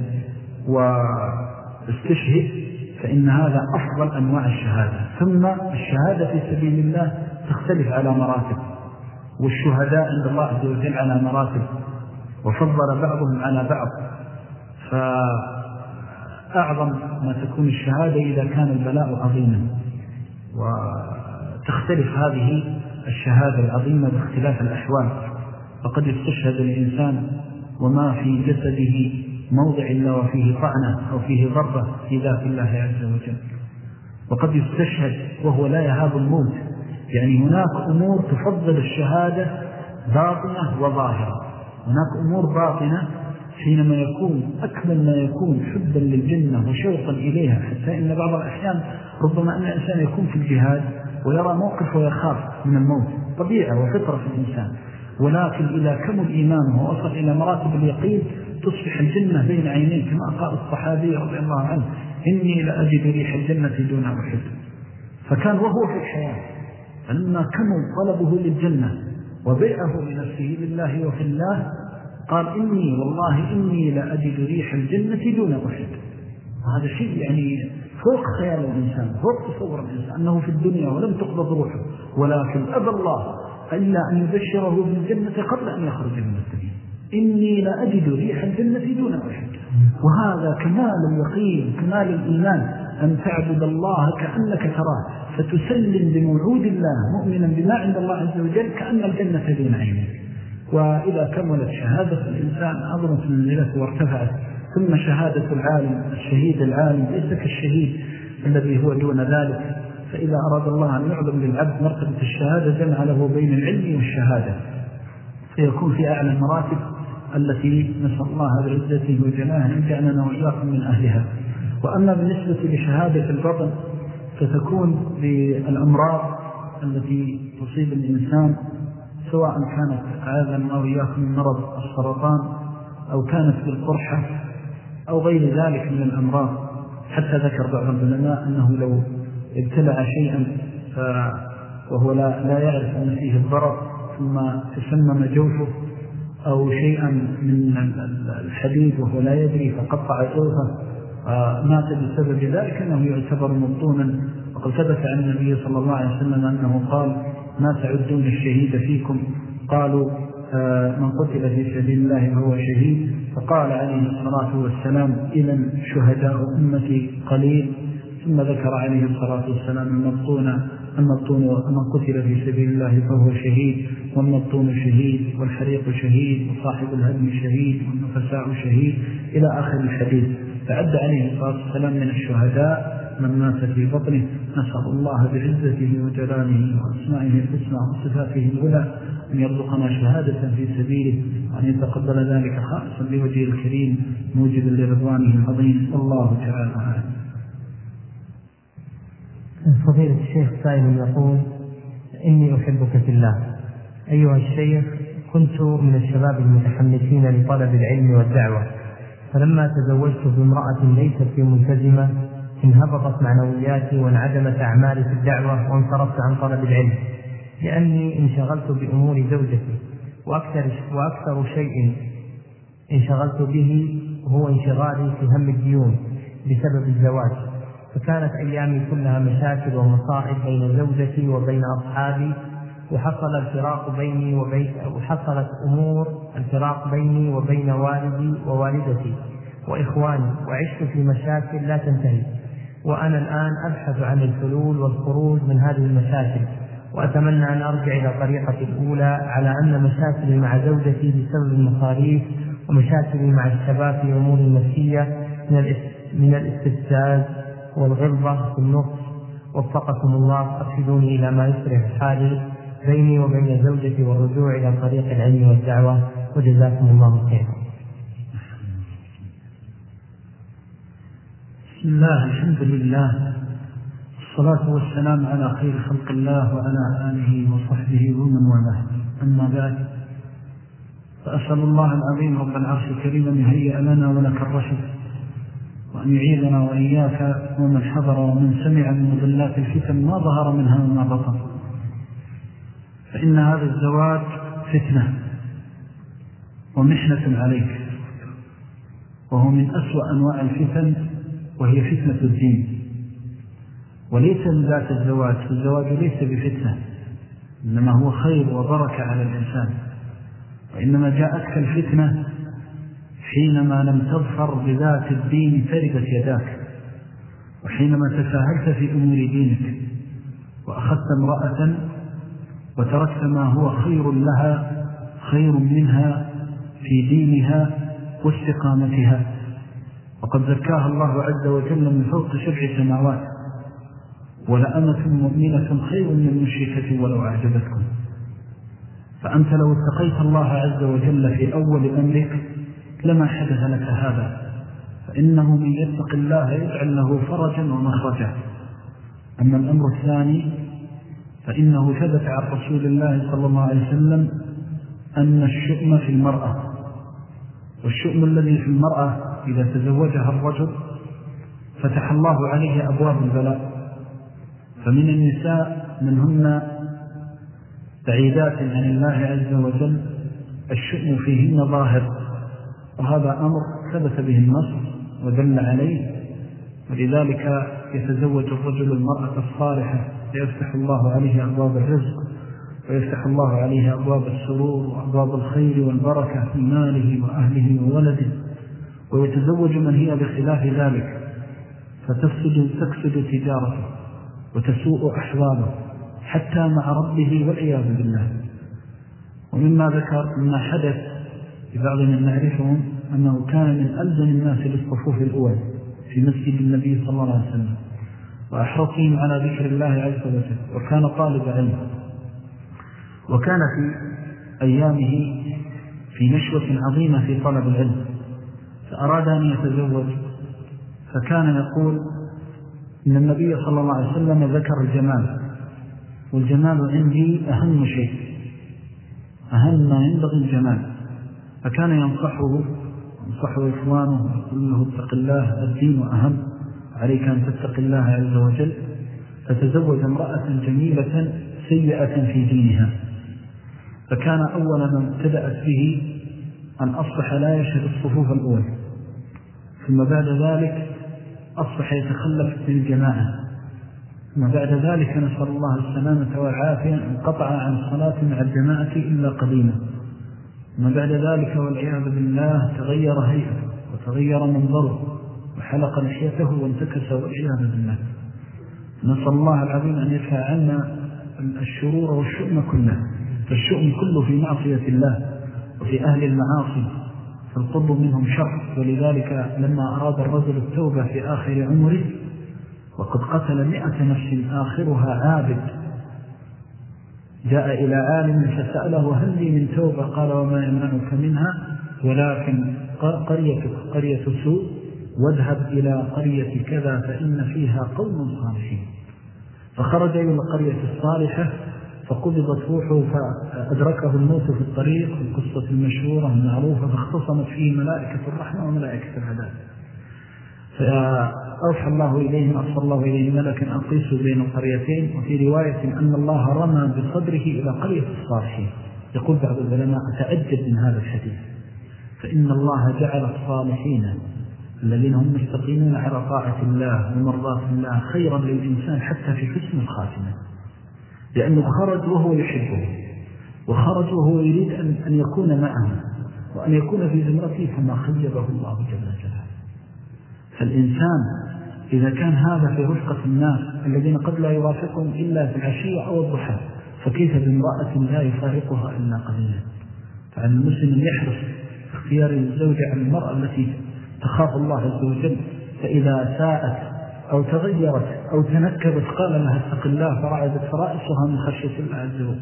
واستشهد فإن هذا أفضل أنواع الشهادة. ثم الشهادة في سبيل الله تختلف على مراتب، والشهداء عند الله عز وجل على مراتب، وفضل بعضهم على بعض. فأعظم ما تكون الشهادة إذا كان البلاء عظيما، وتختلف هذه الشهادة العظيمة باختلاف الأحوال. فقد يستشهد الإنسان وما في جسده موضع إلا وفيه طعنة أو فيه ضربة في ذات الله عز وجل، وقد يستشهد وهو لا يهاب الموت. يعني هناك أمور تفضل الشهادة باطنة وظاهرة. هناك أمور باطنة حينما يكون أكمل ما يكون حبا للجنة وشوقا إليها، حتى إن بعض الأحيان ربما أن الإنسان يكون في الجهاد ويرى موقف ويخاف من الموت، طبيعة وفطرة في الإنسان، ولكن إذا كمل إيمانه ووصل إلى مراتب اليقين تصبح الجنة بين عينيه، كما قال الصحابي رضي الله عنه: إني لأجد ريح الجنة دون أحد. فكان وهو في الحياة فلما كمل طلبه للجنة وبيعه لنفسه لله وفي الله قال: إني والله إني لأجد ريح الجنة دون أحد. وهذا شيء يعني فوق خيال الإنسان، فوق تصور الإنسان، أنه في الدنيا ولم تقبض روحه، ولكن أبى الله إلا أن يبشره بالجنة قبل أن يخرج من الدنيا. إني لأجد ريح الجنة دون أحد. وهذا كمال اليقين، كمال الإيمان، أن تعبد الله كأنك تراه، فتسلم بموعود الله مؤمنا بما عند الله عز وجل كأن الجنة بين عينيك. وإذا كملت شهادة الإنسان عظمت منزلته وارتفعت. ثم شهادة العالم الشهيد العالم ليس كالشهيد الذي هو دون ذلك، فإذا أراد الله أن يعلم للعبد مرتبة الشهادة جمع له بين العلم والشهادة، فيكون في أعلى المراتب التي نسأل الله بعزته وجلاله أن يجعلنا وإياكم من أهلها. وأما بالنسبة لشهادة البطن فتكون بالأمراض التي تصيب الإنسان، سواء كانت عاذا الله وإياكم من مرض السرطان أو كانت بالقرحة أو غير ذلك من الأمراض. حتى ذكر بعض العلماء أنه لو ابتلع شيئا وهو لا, لا يعرف أن فيه الضرر ثم تسمم جوفه، أو شيئا من الحديد وهو لا يدري فقطع جوفه مات بسبب ذلك، أنه يعتبر مبطونا. وقد ثبت عن النبي صلى الله عليه وسلم أنه قال: ما تعدون الشهيد فيكم؟ قالوا: من قتل في سبيل الله فهو شهيد. فقال عليه الصلاة والسلام: إذن شهداء أمتي قليل. ثم ذكر عليه الصلاة والسلام المبطون المبطون من قتل في سبيل الله فهو شهيد، والمبطون شهيد، والحريق شهيد، وصاحب الهدم شهيد، والنفساء شهيد، إلى آخر الحديث. فعد عليه الصلاة والسلام من الشهداء من مات في بطنه. نسأل الله بعزته وجلاله وأسمائه الحسنى وصفاته العلى أن يرزقنا شهادة في سبيله، وأن يتقبل ذلك خالصا بوجهه الكريم موجبا لرضوانه العظيم. والله تعالى أعلم. فضيلة الشيخ سائل يقول: إني أحبك في الله. أيها الشيخ، كنت من الشباب المتحمسين لطلب العلم والدعوة، فلما تزوجت بامرأة ليست بملتزمة انهبطت معنوياتي وانعدمت أعمالي في الدعوة، وانصرفت عن طلب العلم لأني انشغلت بأمور زوجتي، وأكثر, وأكثر شيء انشغلت به هو انشغالي في هم الديون بسبب الزواج. فكانت أيامي كلها مشاكل ومصائب بين زوجتي وبين أصحابي، وحصل الفراق بيني وبين وحصلت أمور الفراق بيني وبين والدي ووالدتي وإخواني، وعشت في مشاكل لا تنتهي. وأنا الآن أبحث عن الحلول والخروج من هذه المشاكل، وأتمنى أن أرجع إلى طريقتي الأولى، على أن مشاكلي مع زوجتي بسبب المصاريف، ومشاكلي مع الشباب في أمور نفسية من الاستفزاز والغلظة في النص. وفقكم الله، أرشدوني إلى ما يصلح حالي بيني وبين زوجتي والرجوع إلى طريق العلم والدعوة، وجزاكم الله خيرا. بسم الله، الحمد لله، الصلاة والسلام على خير خلق الله وعلى آله وصحبه ومن والاه. أما بعد، فأسأل الله العظيم رب العرش الكريم أن يهيئ لنا ولك الرشد، وأن يعيذنا وإياك ومن حضر ومن سمع من مضلات الفتن ما ظهر منها وما بطن. فإن هذا الزواج فتنة ومحنة عليك، وهو من أسوأ أنواع الفتن، وهي فتنة الدين. وليس من ذات الزواج، الزواج ليس بفتنة، إنما هو خير وبركة على الإنسان. وإنما جاءتك الفتنة حينما لم تظفر بذات الدين تربت يداك، وحينما تساهلت في أمور دينك، وأخذت امرأة وتركت ما هو خير لها خير منها في دينها واستقامتها. وقد زكاها الله عز وجل من فوق سبع سماوات: ولأمة مؤمنة خير من مشركة ولو أعجبتكم. فأنت لو اتقيت الله عز وجل في أول أمرك لما حدث لك هذا، فإنه من يتق الله يجعل له فرجا ومخرجا. أما الأمر الثاني فإنه ثبت عن رسول الله صلى الله عليه وسلم أن الشؤم في المرأة، والشؤم الذي في المرأة إذا تزوجها الرجل فتح الله عليه أبواب البلاء. فمن النساء منهن بعيدات عن الله عز وجل الشؤم فيهن ظاهر، وهذا أمر ثبت به النص ودل عليه. ولذلك يتزوج الرجل المرأة الصالحة فيفتح الله عليه أبواب الرزق، ويفتح الله عليه أبواب السرور وأبواب الخير والبركة في ماله وأهله وولده. ويتزوج من هي بخلاف ذلك فتفسد تكسد تجارته وتسوء أحواله حتى مع ربه والعياذ بالله. ومما ذكر مما حدث لبعض من نعرفهم أنه كان من ألزم الناس للصفوف الأول في مسجد النبي صلى الله عليه وسلم، وأحرصهم على ذكر الله عز وجل، وكان طالب علم، وكان في أيامه في نشوة عظيمة في طلب العلم، فأراد أن يتزوج، فكان يقول: إن النبي صلى الله عليه وسلم ذكر الجمال، والجمال عندي أهم شيء، أهم ما ينبغي الجمال. فكان ينصحه ينصحه إخوانه يقول له اتق الله، الدين أهم، عليك أن تتق الله عز وجل، فتزوج امرأة جميلة سيئة في دينها. فكان أول من ابتدأت به أن أصبح لا يشهد الصفوف الأول، ثم بعد ذلك أصبح يتخلف بالجماعة، ثم بعد ذلك نسأل الله السلامة والعافية انقطع عن الصلاة مع الجماعة إلا قليلا، ثم بعد ذلك والعياذ بالله تغير هيئته وتغير منظره وحلق لحيته وانتكس والعياذ بالله. نسأل الله العظيم أن يدفع عنا الشرور والشؤم كله، فالشؤم كله في معصية الله وفي أهل المعاصي، فالقرب منهم شر. ولذلك لما أراد الرجل التوبة في آخر عمره وقد قتل مئة نفس آخرها عابد، جاء إلى عالم فسأله هل لي من توبة؟ قال وما يمنعك منها؟ ولكن قريتك قرية سوء، واذهب إلى قرية كذا فإن فيها قوم صالحين. فخرج إلى القرية الصالحة فقبضت روحه فأدركه الموت في الطريق، القصة المشهورة المعروفة، فاختصمت فيه ملائكة الرحمة وملائكة العذاب. فأوحى الله إليهم أرسل الله إليهم ملكا أقيس بين القريتين. وفي رواية أن الله رمى بصدره إلى قرية الصالحين. يقول بعض العلماء أتعجب من هذا الحديث، فإن الله جعل الصالحين الذين هم مستقيمون على طاعة الله ومرضاة الله خيرا للإنسان حتى في حسن الخاتمة، لأنه خرج وهو يحبه، وخرج وهو يريد أن, أن يكون معه وأن يكون في زمرته، فما خيبه الله جل جلاله. فالإنسان إذا كان هذا في رفقة الناس الذين قد لا يرافقهم إلا في العشية أو الضحى، فكيف بامرأة لا يفارقها إلا قليلا؟ فعلى المسلم يحرص اختيار الزوجة على المرأة التي تخاف الله عز وجل، فإذا ساءت أو تغيرت أو تنكبت قال لها اتق الله، فرعدت فرائصها من خشية الله عز وجل.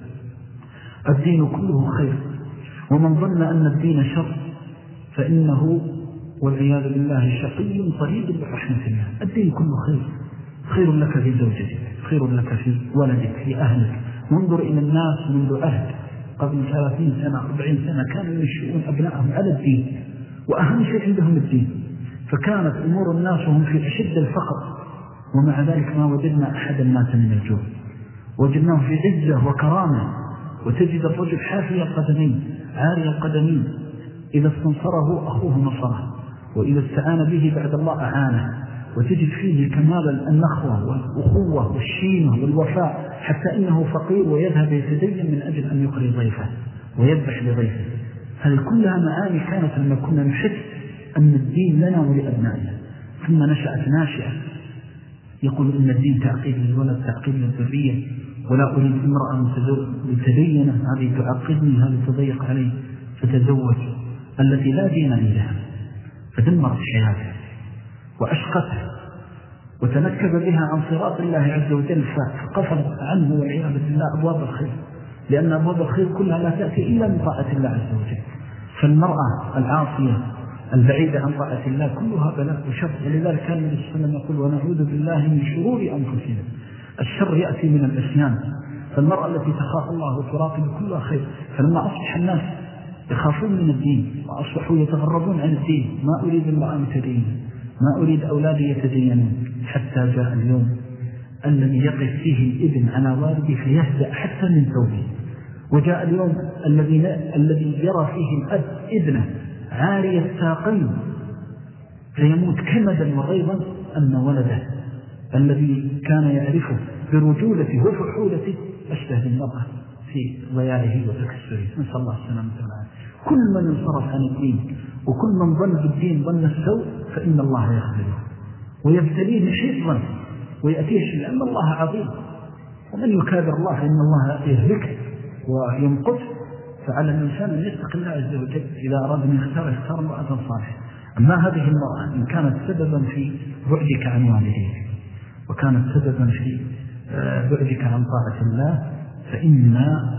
الدين كله خير، ومن ظن أن الدين شر فإنه والعياذ بالله شقي طريد برحمة الله. الدين كله خير، خير لك في زوجتك، خير لك في ولدك، في أهلك. ننظر إلى الناس منذ عهد قبل ثلاثين سنة أربعين سنة كانوا ينشئون أبنائهم على الدين، وأهم شيء عندهم الدين، فكانت أمور الناس وهم في أشد الفقر، ومع ذلك ما وجدنا أحدا مات من الجوع، وجدناه في عزة وكرامة. وتجد الرجل حافي القدمين عاري القدمين، إذا استنصره أخوه نصره، وإذا استعان به بعد الله أعانه. وتجد فيه كمال النخوة والأخوة والشيمة والوفاء، حتى إنه فقير ويذهب يتدين من أجل أن يقري ضيفه ويذبح لضيفه. هذه كلها معاني كانت لما كنا نحس أن الدين لنا ولأبنائنا. ثم نشأت ناشئة يقول إن الدين تعقيد للولد، تعقيد للذرية، ولا أريد امرأة متدينة هذه تعقدني، هذه تضيق علي، فتزوج التي لا دين لها، فدمرت حياتها وأشقتها وتنكب بها عن صراط الله عز وجل، فقفل عنه والعياذ بالله أبواب الخير، لأن أبواب الخير كلها لا تأتي إلا من طاعة الله عز وجل. فالمرأة العاصية البعيدة عن طاعة الله كلها بلاء وشر. ولذلك كان النبي صلى الله عليه وسلم يقول ونعوذ بالله من شرور أنفسنا. الشر يأتي من العصيان، فالمرأة التي تخاف الله وتراقب كلها خير. فلما أصبح الناس يخافون من الدين وأصبحوا يتغربون عن الدين، ما أريد امرأة متدينة، ما أريد أولادي يتدينون، حتى جاء اليوم الذي يقف فيه الابن على والده فيهزأ حتى من ثوبه، وجاء اليوم الذي الذي يرى فيه الأب ابنه عاري الساقين فيموت كمدا وغيظا أن ولده الذي كان يعرفه برجولته وفحولته أشبه بالمرأة في ضياعه وتكسره. نسأل الله السلامة والعافية. كل من انصرف عن الدين وكل من ظن بالدين ظن السوء فإن الله يخذله ويبتليه حفظا ويأتيه، لأن الله عظيم، ومن يكابر الله فإن الله يهلكه ويمقته. فعلى الإنسان أن يتق الله عز وجل إذا أراد أن يختار يختار امرأة صالحة. أما هذه المرأة إن كانت سببا في بعدك عن والديك وكانت سببا في بعدك عن طاعة الله، فإما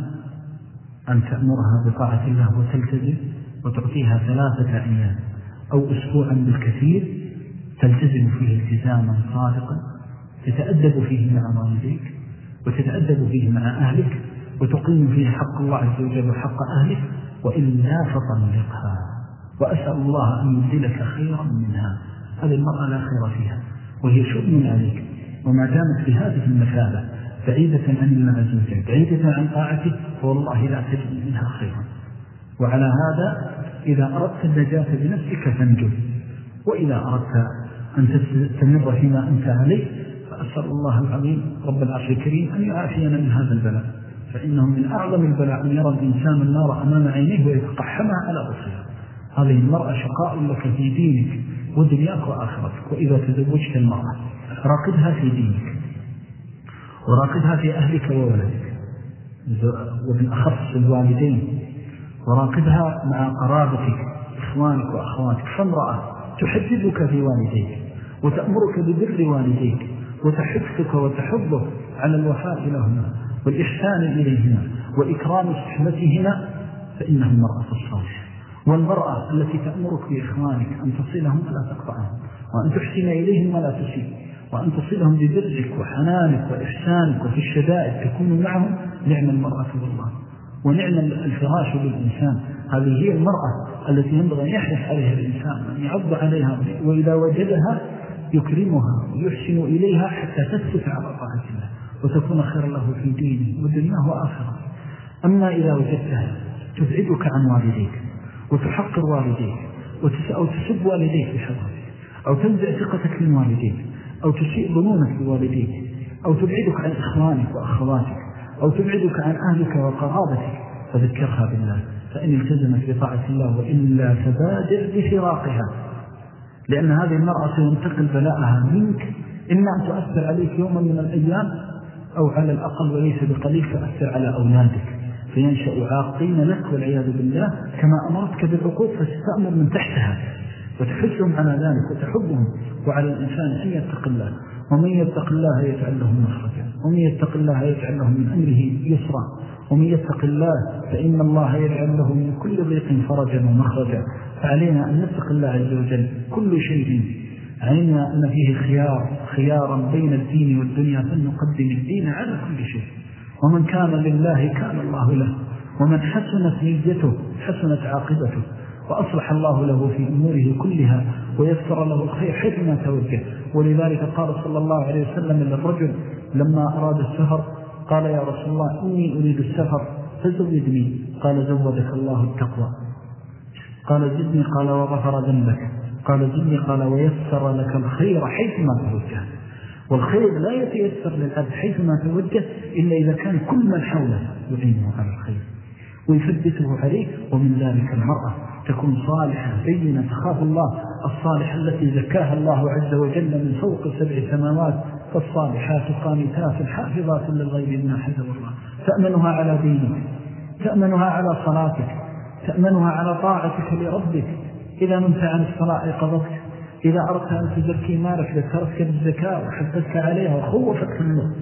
أن تأمرها بطاعة الله وتلتزم وتعطيها ثلاثة أيام أو أسبوعا بالكثير تلتزم فيه التزاما صادقا تتأدب فيه مع والديك وتتأدب فيه مع أهلك وتقيم فيه حق الله عز وجل وحق أهلك، وإلا فطلقها، وأسأل الله أن يبدلك خيرا منها. هذه المرأة لا خير فيها وهي شؤم عليك، وما دامت بهذه المثابة بعيدة عن الله عز وجل بعيدة عن طاعته فوالله لا تجد منها خيرا. وعلى هذا إذا أردت النجاة بنفسك فانجو، وإذا أردت أن تستمر فيما أنت عليه فأسأل الله العظيم رب العرش الكريم أن يعافينا من هذا البلاء، فإنه من أعظم البلاء أن يرى الإنسان النار أمام عينيه ويتقحمها على بصيرة. هذه المرأة شقاء لك في دينك ودنياك وآخرتك. وإذا تزوجت المرأة راقبها في دينك وراقبها في أهلك وولدك وبالأخص الوالدين، وراقبها مع قرابتك إخوانك وأخواتك. فامرأة تحببك في والديك وتأمرك ببر والديك وتحثك وتحضك على الوفاء لهما والإحسان إليهما وإكرام صحبتهما، فإنها المرأة الصالحة. والمرأة التي تأمرك بإخوانك أن تصلهم ولا تقطعهم، وأن تحسن إليهم ولا تسيء، وأن تصلهم ببرك وحنانك وإحسانك وفي الشدائد تكون معهم، نعم المرأة والله ونعم الفراش للإنسان. هذه هي المرأة التي ينبغي أن يحرص عليها الإنسان وأن يعض عليها، وإذا وجدها يكرمها ويحسن إليها حتى تثبت على طاعة الله وتكون خيرا له في دينه ودنياه وآخرته. أما إذا وجدتها تبعدك عن والديك وتحقر والديك أو تسب والديك بحضرتك أو تنزع ثقتك من والديك أو تسيء ظنونك بوالديك أو تبعدك عن إخوانك وأخواتك أو تبعدك عن أهلك وقرابتك، فذكرها بالله، فإن التزمت بطاعة الله وإلا فبادر بفراقها، لأن هذه المرأة سينتقل بلاءها منك، إما أن تؤثر عليك يوما من الأيام أو على الأقل وليس بقليل تؤثر على أولادك فينشأ عاقين لك والعياذ بالله، كما أمرتك بالعقوق فتستأمر من تحتها وتحثهم على ذلك وتحبهم. وعلى الإنسان أن يتق الله، ومن يتق الله يجعل له مخرجا، ومن يتق الله يجعل له من أمره يسرا، ومن يتق الله فإن الله يجعل له من كل ضيق فرجا ومخرجا. فعلينا أن نتق الله عز وجل كل شيء علينا أن فيه خيار خيارا بين الدين والدنيا، فلنقدم الدين على كل شيء. ومن كان لله كان الله له، ومن حسنت نيته حسنت عاقبته، وأصلح الله له في أموره كلها ويسر له الخير حيثما توجه. ولذلك قال صلى الله عليه وسلم للرجل لما أراد السفر قال يا رسول الله إني أريد السفر فزودني، قال زودك الله التقوى. قال زدني، قال وغفر ذنبك، قال زدني، قال ويسر لك الخير حيثما توجه. والخير لا يتيسر للعبد حيثما توجه إلا إذا كان كل من حوله يعينه على الخير ويثبته عليه. ومن ذلك المرأة تكون صالحة بينة تخاف الله، الصالحة التي زكاها الله عز وجل من فوق سبع سماوات، فالصالحات قانتات حافظات للغيب بما حفظ الله. تأمنها على دينك، تأمنها على صلاتك، تأمنها على طاعتك لربك. إذا نمت عن الصلاة أيقظتك، إذا أردت أن تزكي مالك ذكرتك بالزكاة وحدثك عليها وخوفتك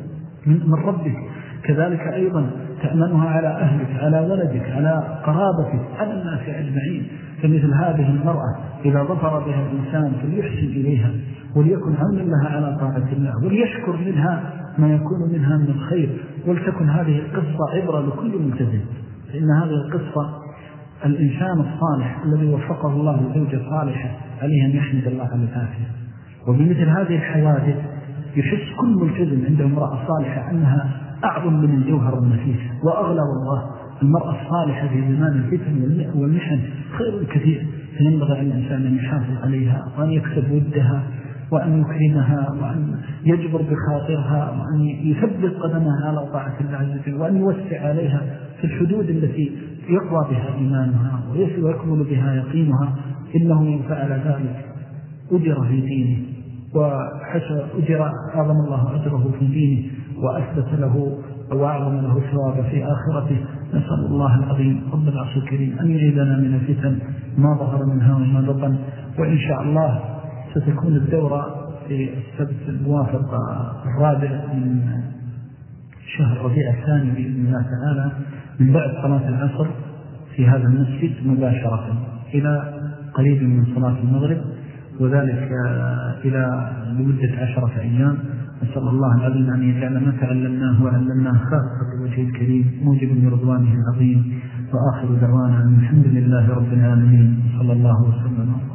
من ربك. كذلك أيضا تأمنها على أهلك، على ولدك، على قرابتك، على الناس أجمعين. فمثل هذه المرأة إذا ظفر بها الإنسان فليحسن إليها وليكن عونا لها على طاعة الله وليشكر منها ما يكون منها من الخير. ولتكن هذه القصة عبرة لكل ملتزم، فإن هذه القصة الإنسان الصالح الذي وفقه الله زوجة صالحة عليه أن يحمد الله على الآخرة. وبمثل هذه الحوادث يحس كل ملتزم عنده امرأة صالحة أنها أعظم من الجوهر النفيس وأغلى. والله المرأة الصالحة في زمان الفتن والمحن خير كثير، فينبغي على الإنسان أن يحافظ عليها وأن يكسب ودها وأن يكرمها وأن يجبر بخاطرها وأن يثبت قدمها على طاعة الله عز وجل وأن يوسع عليها في الحدود التي يقوى بها إيمانها ويكمل بها يقينها. إنه من فعل ذلك أجر في دينه وحسن أجر أعظم الله أجره في دينه وأثبت له وأعظم له ثواب في آخرته. نسأل الله العظيم رب العرش الكريم أن يعيذنا من الفتن ما ظهر منها وما بطن. وإن شاء الله ستكون الدورة في السبت الموافق الرابع من شهر ربيع الثاني بإذن الله تعالى من بعد صلاة العصر في هذا المسجد مباشرة إلى قريب من صلاة المغرب، وذلك إلى لمدة عشرة أيام. نسأل الله العظيم أن يجعل ما تعلمناه وعلمناه خاصة بوجه الكريم موجب من رضوانه العظيم. وآخر دعوانا الحمد لله رب العالمين صلى الله وسلم.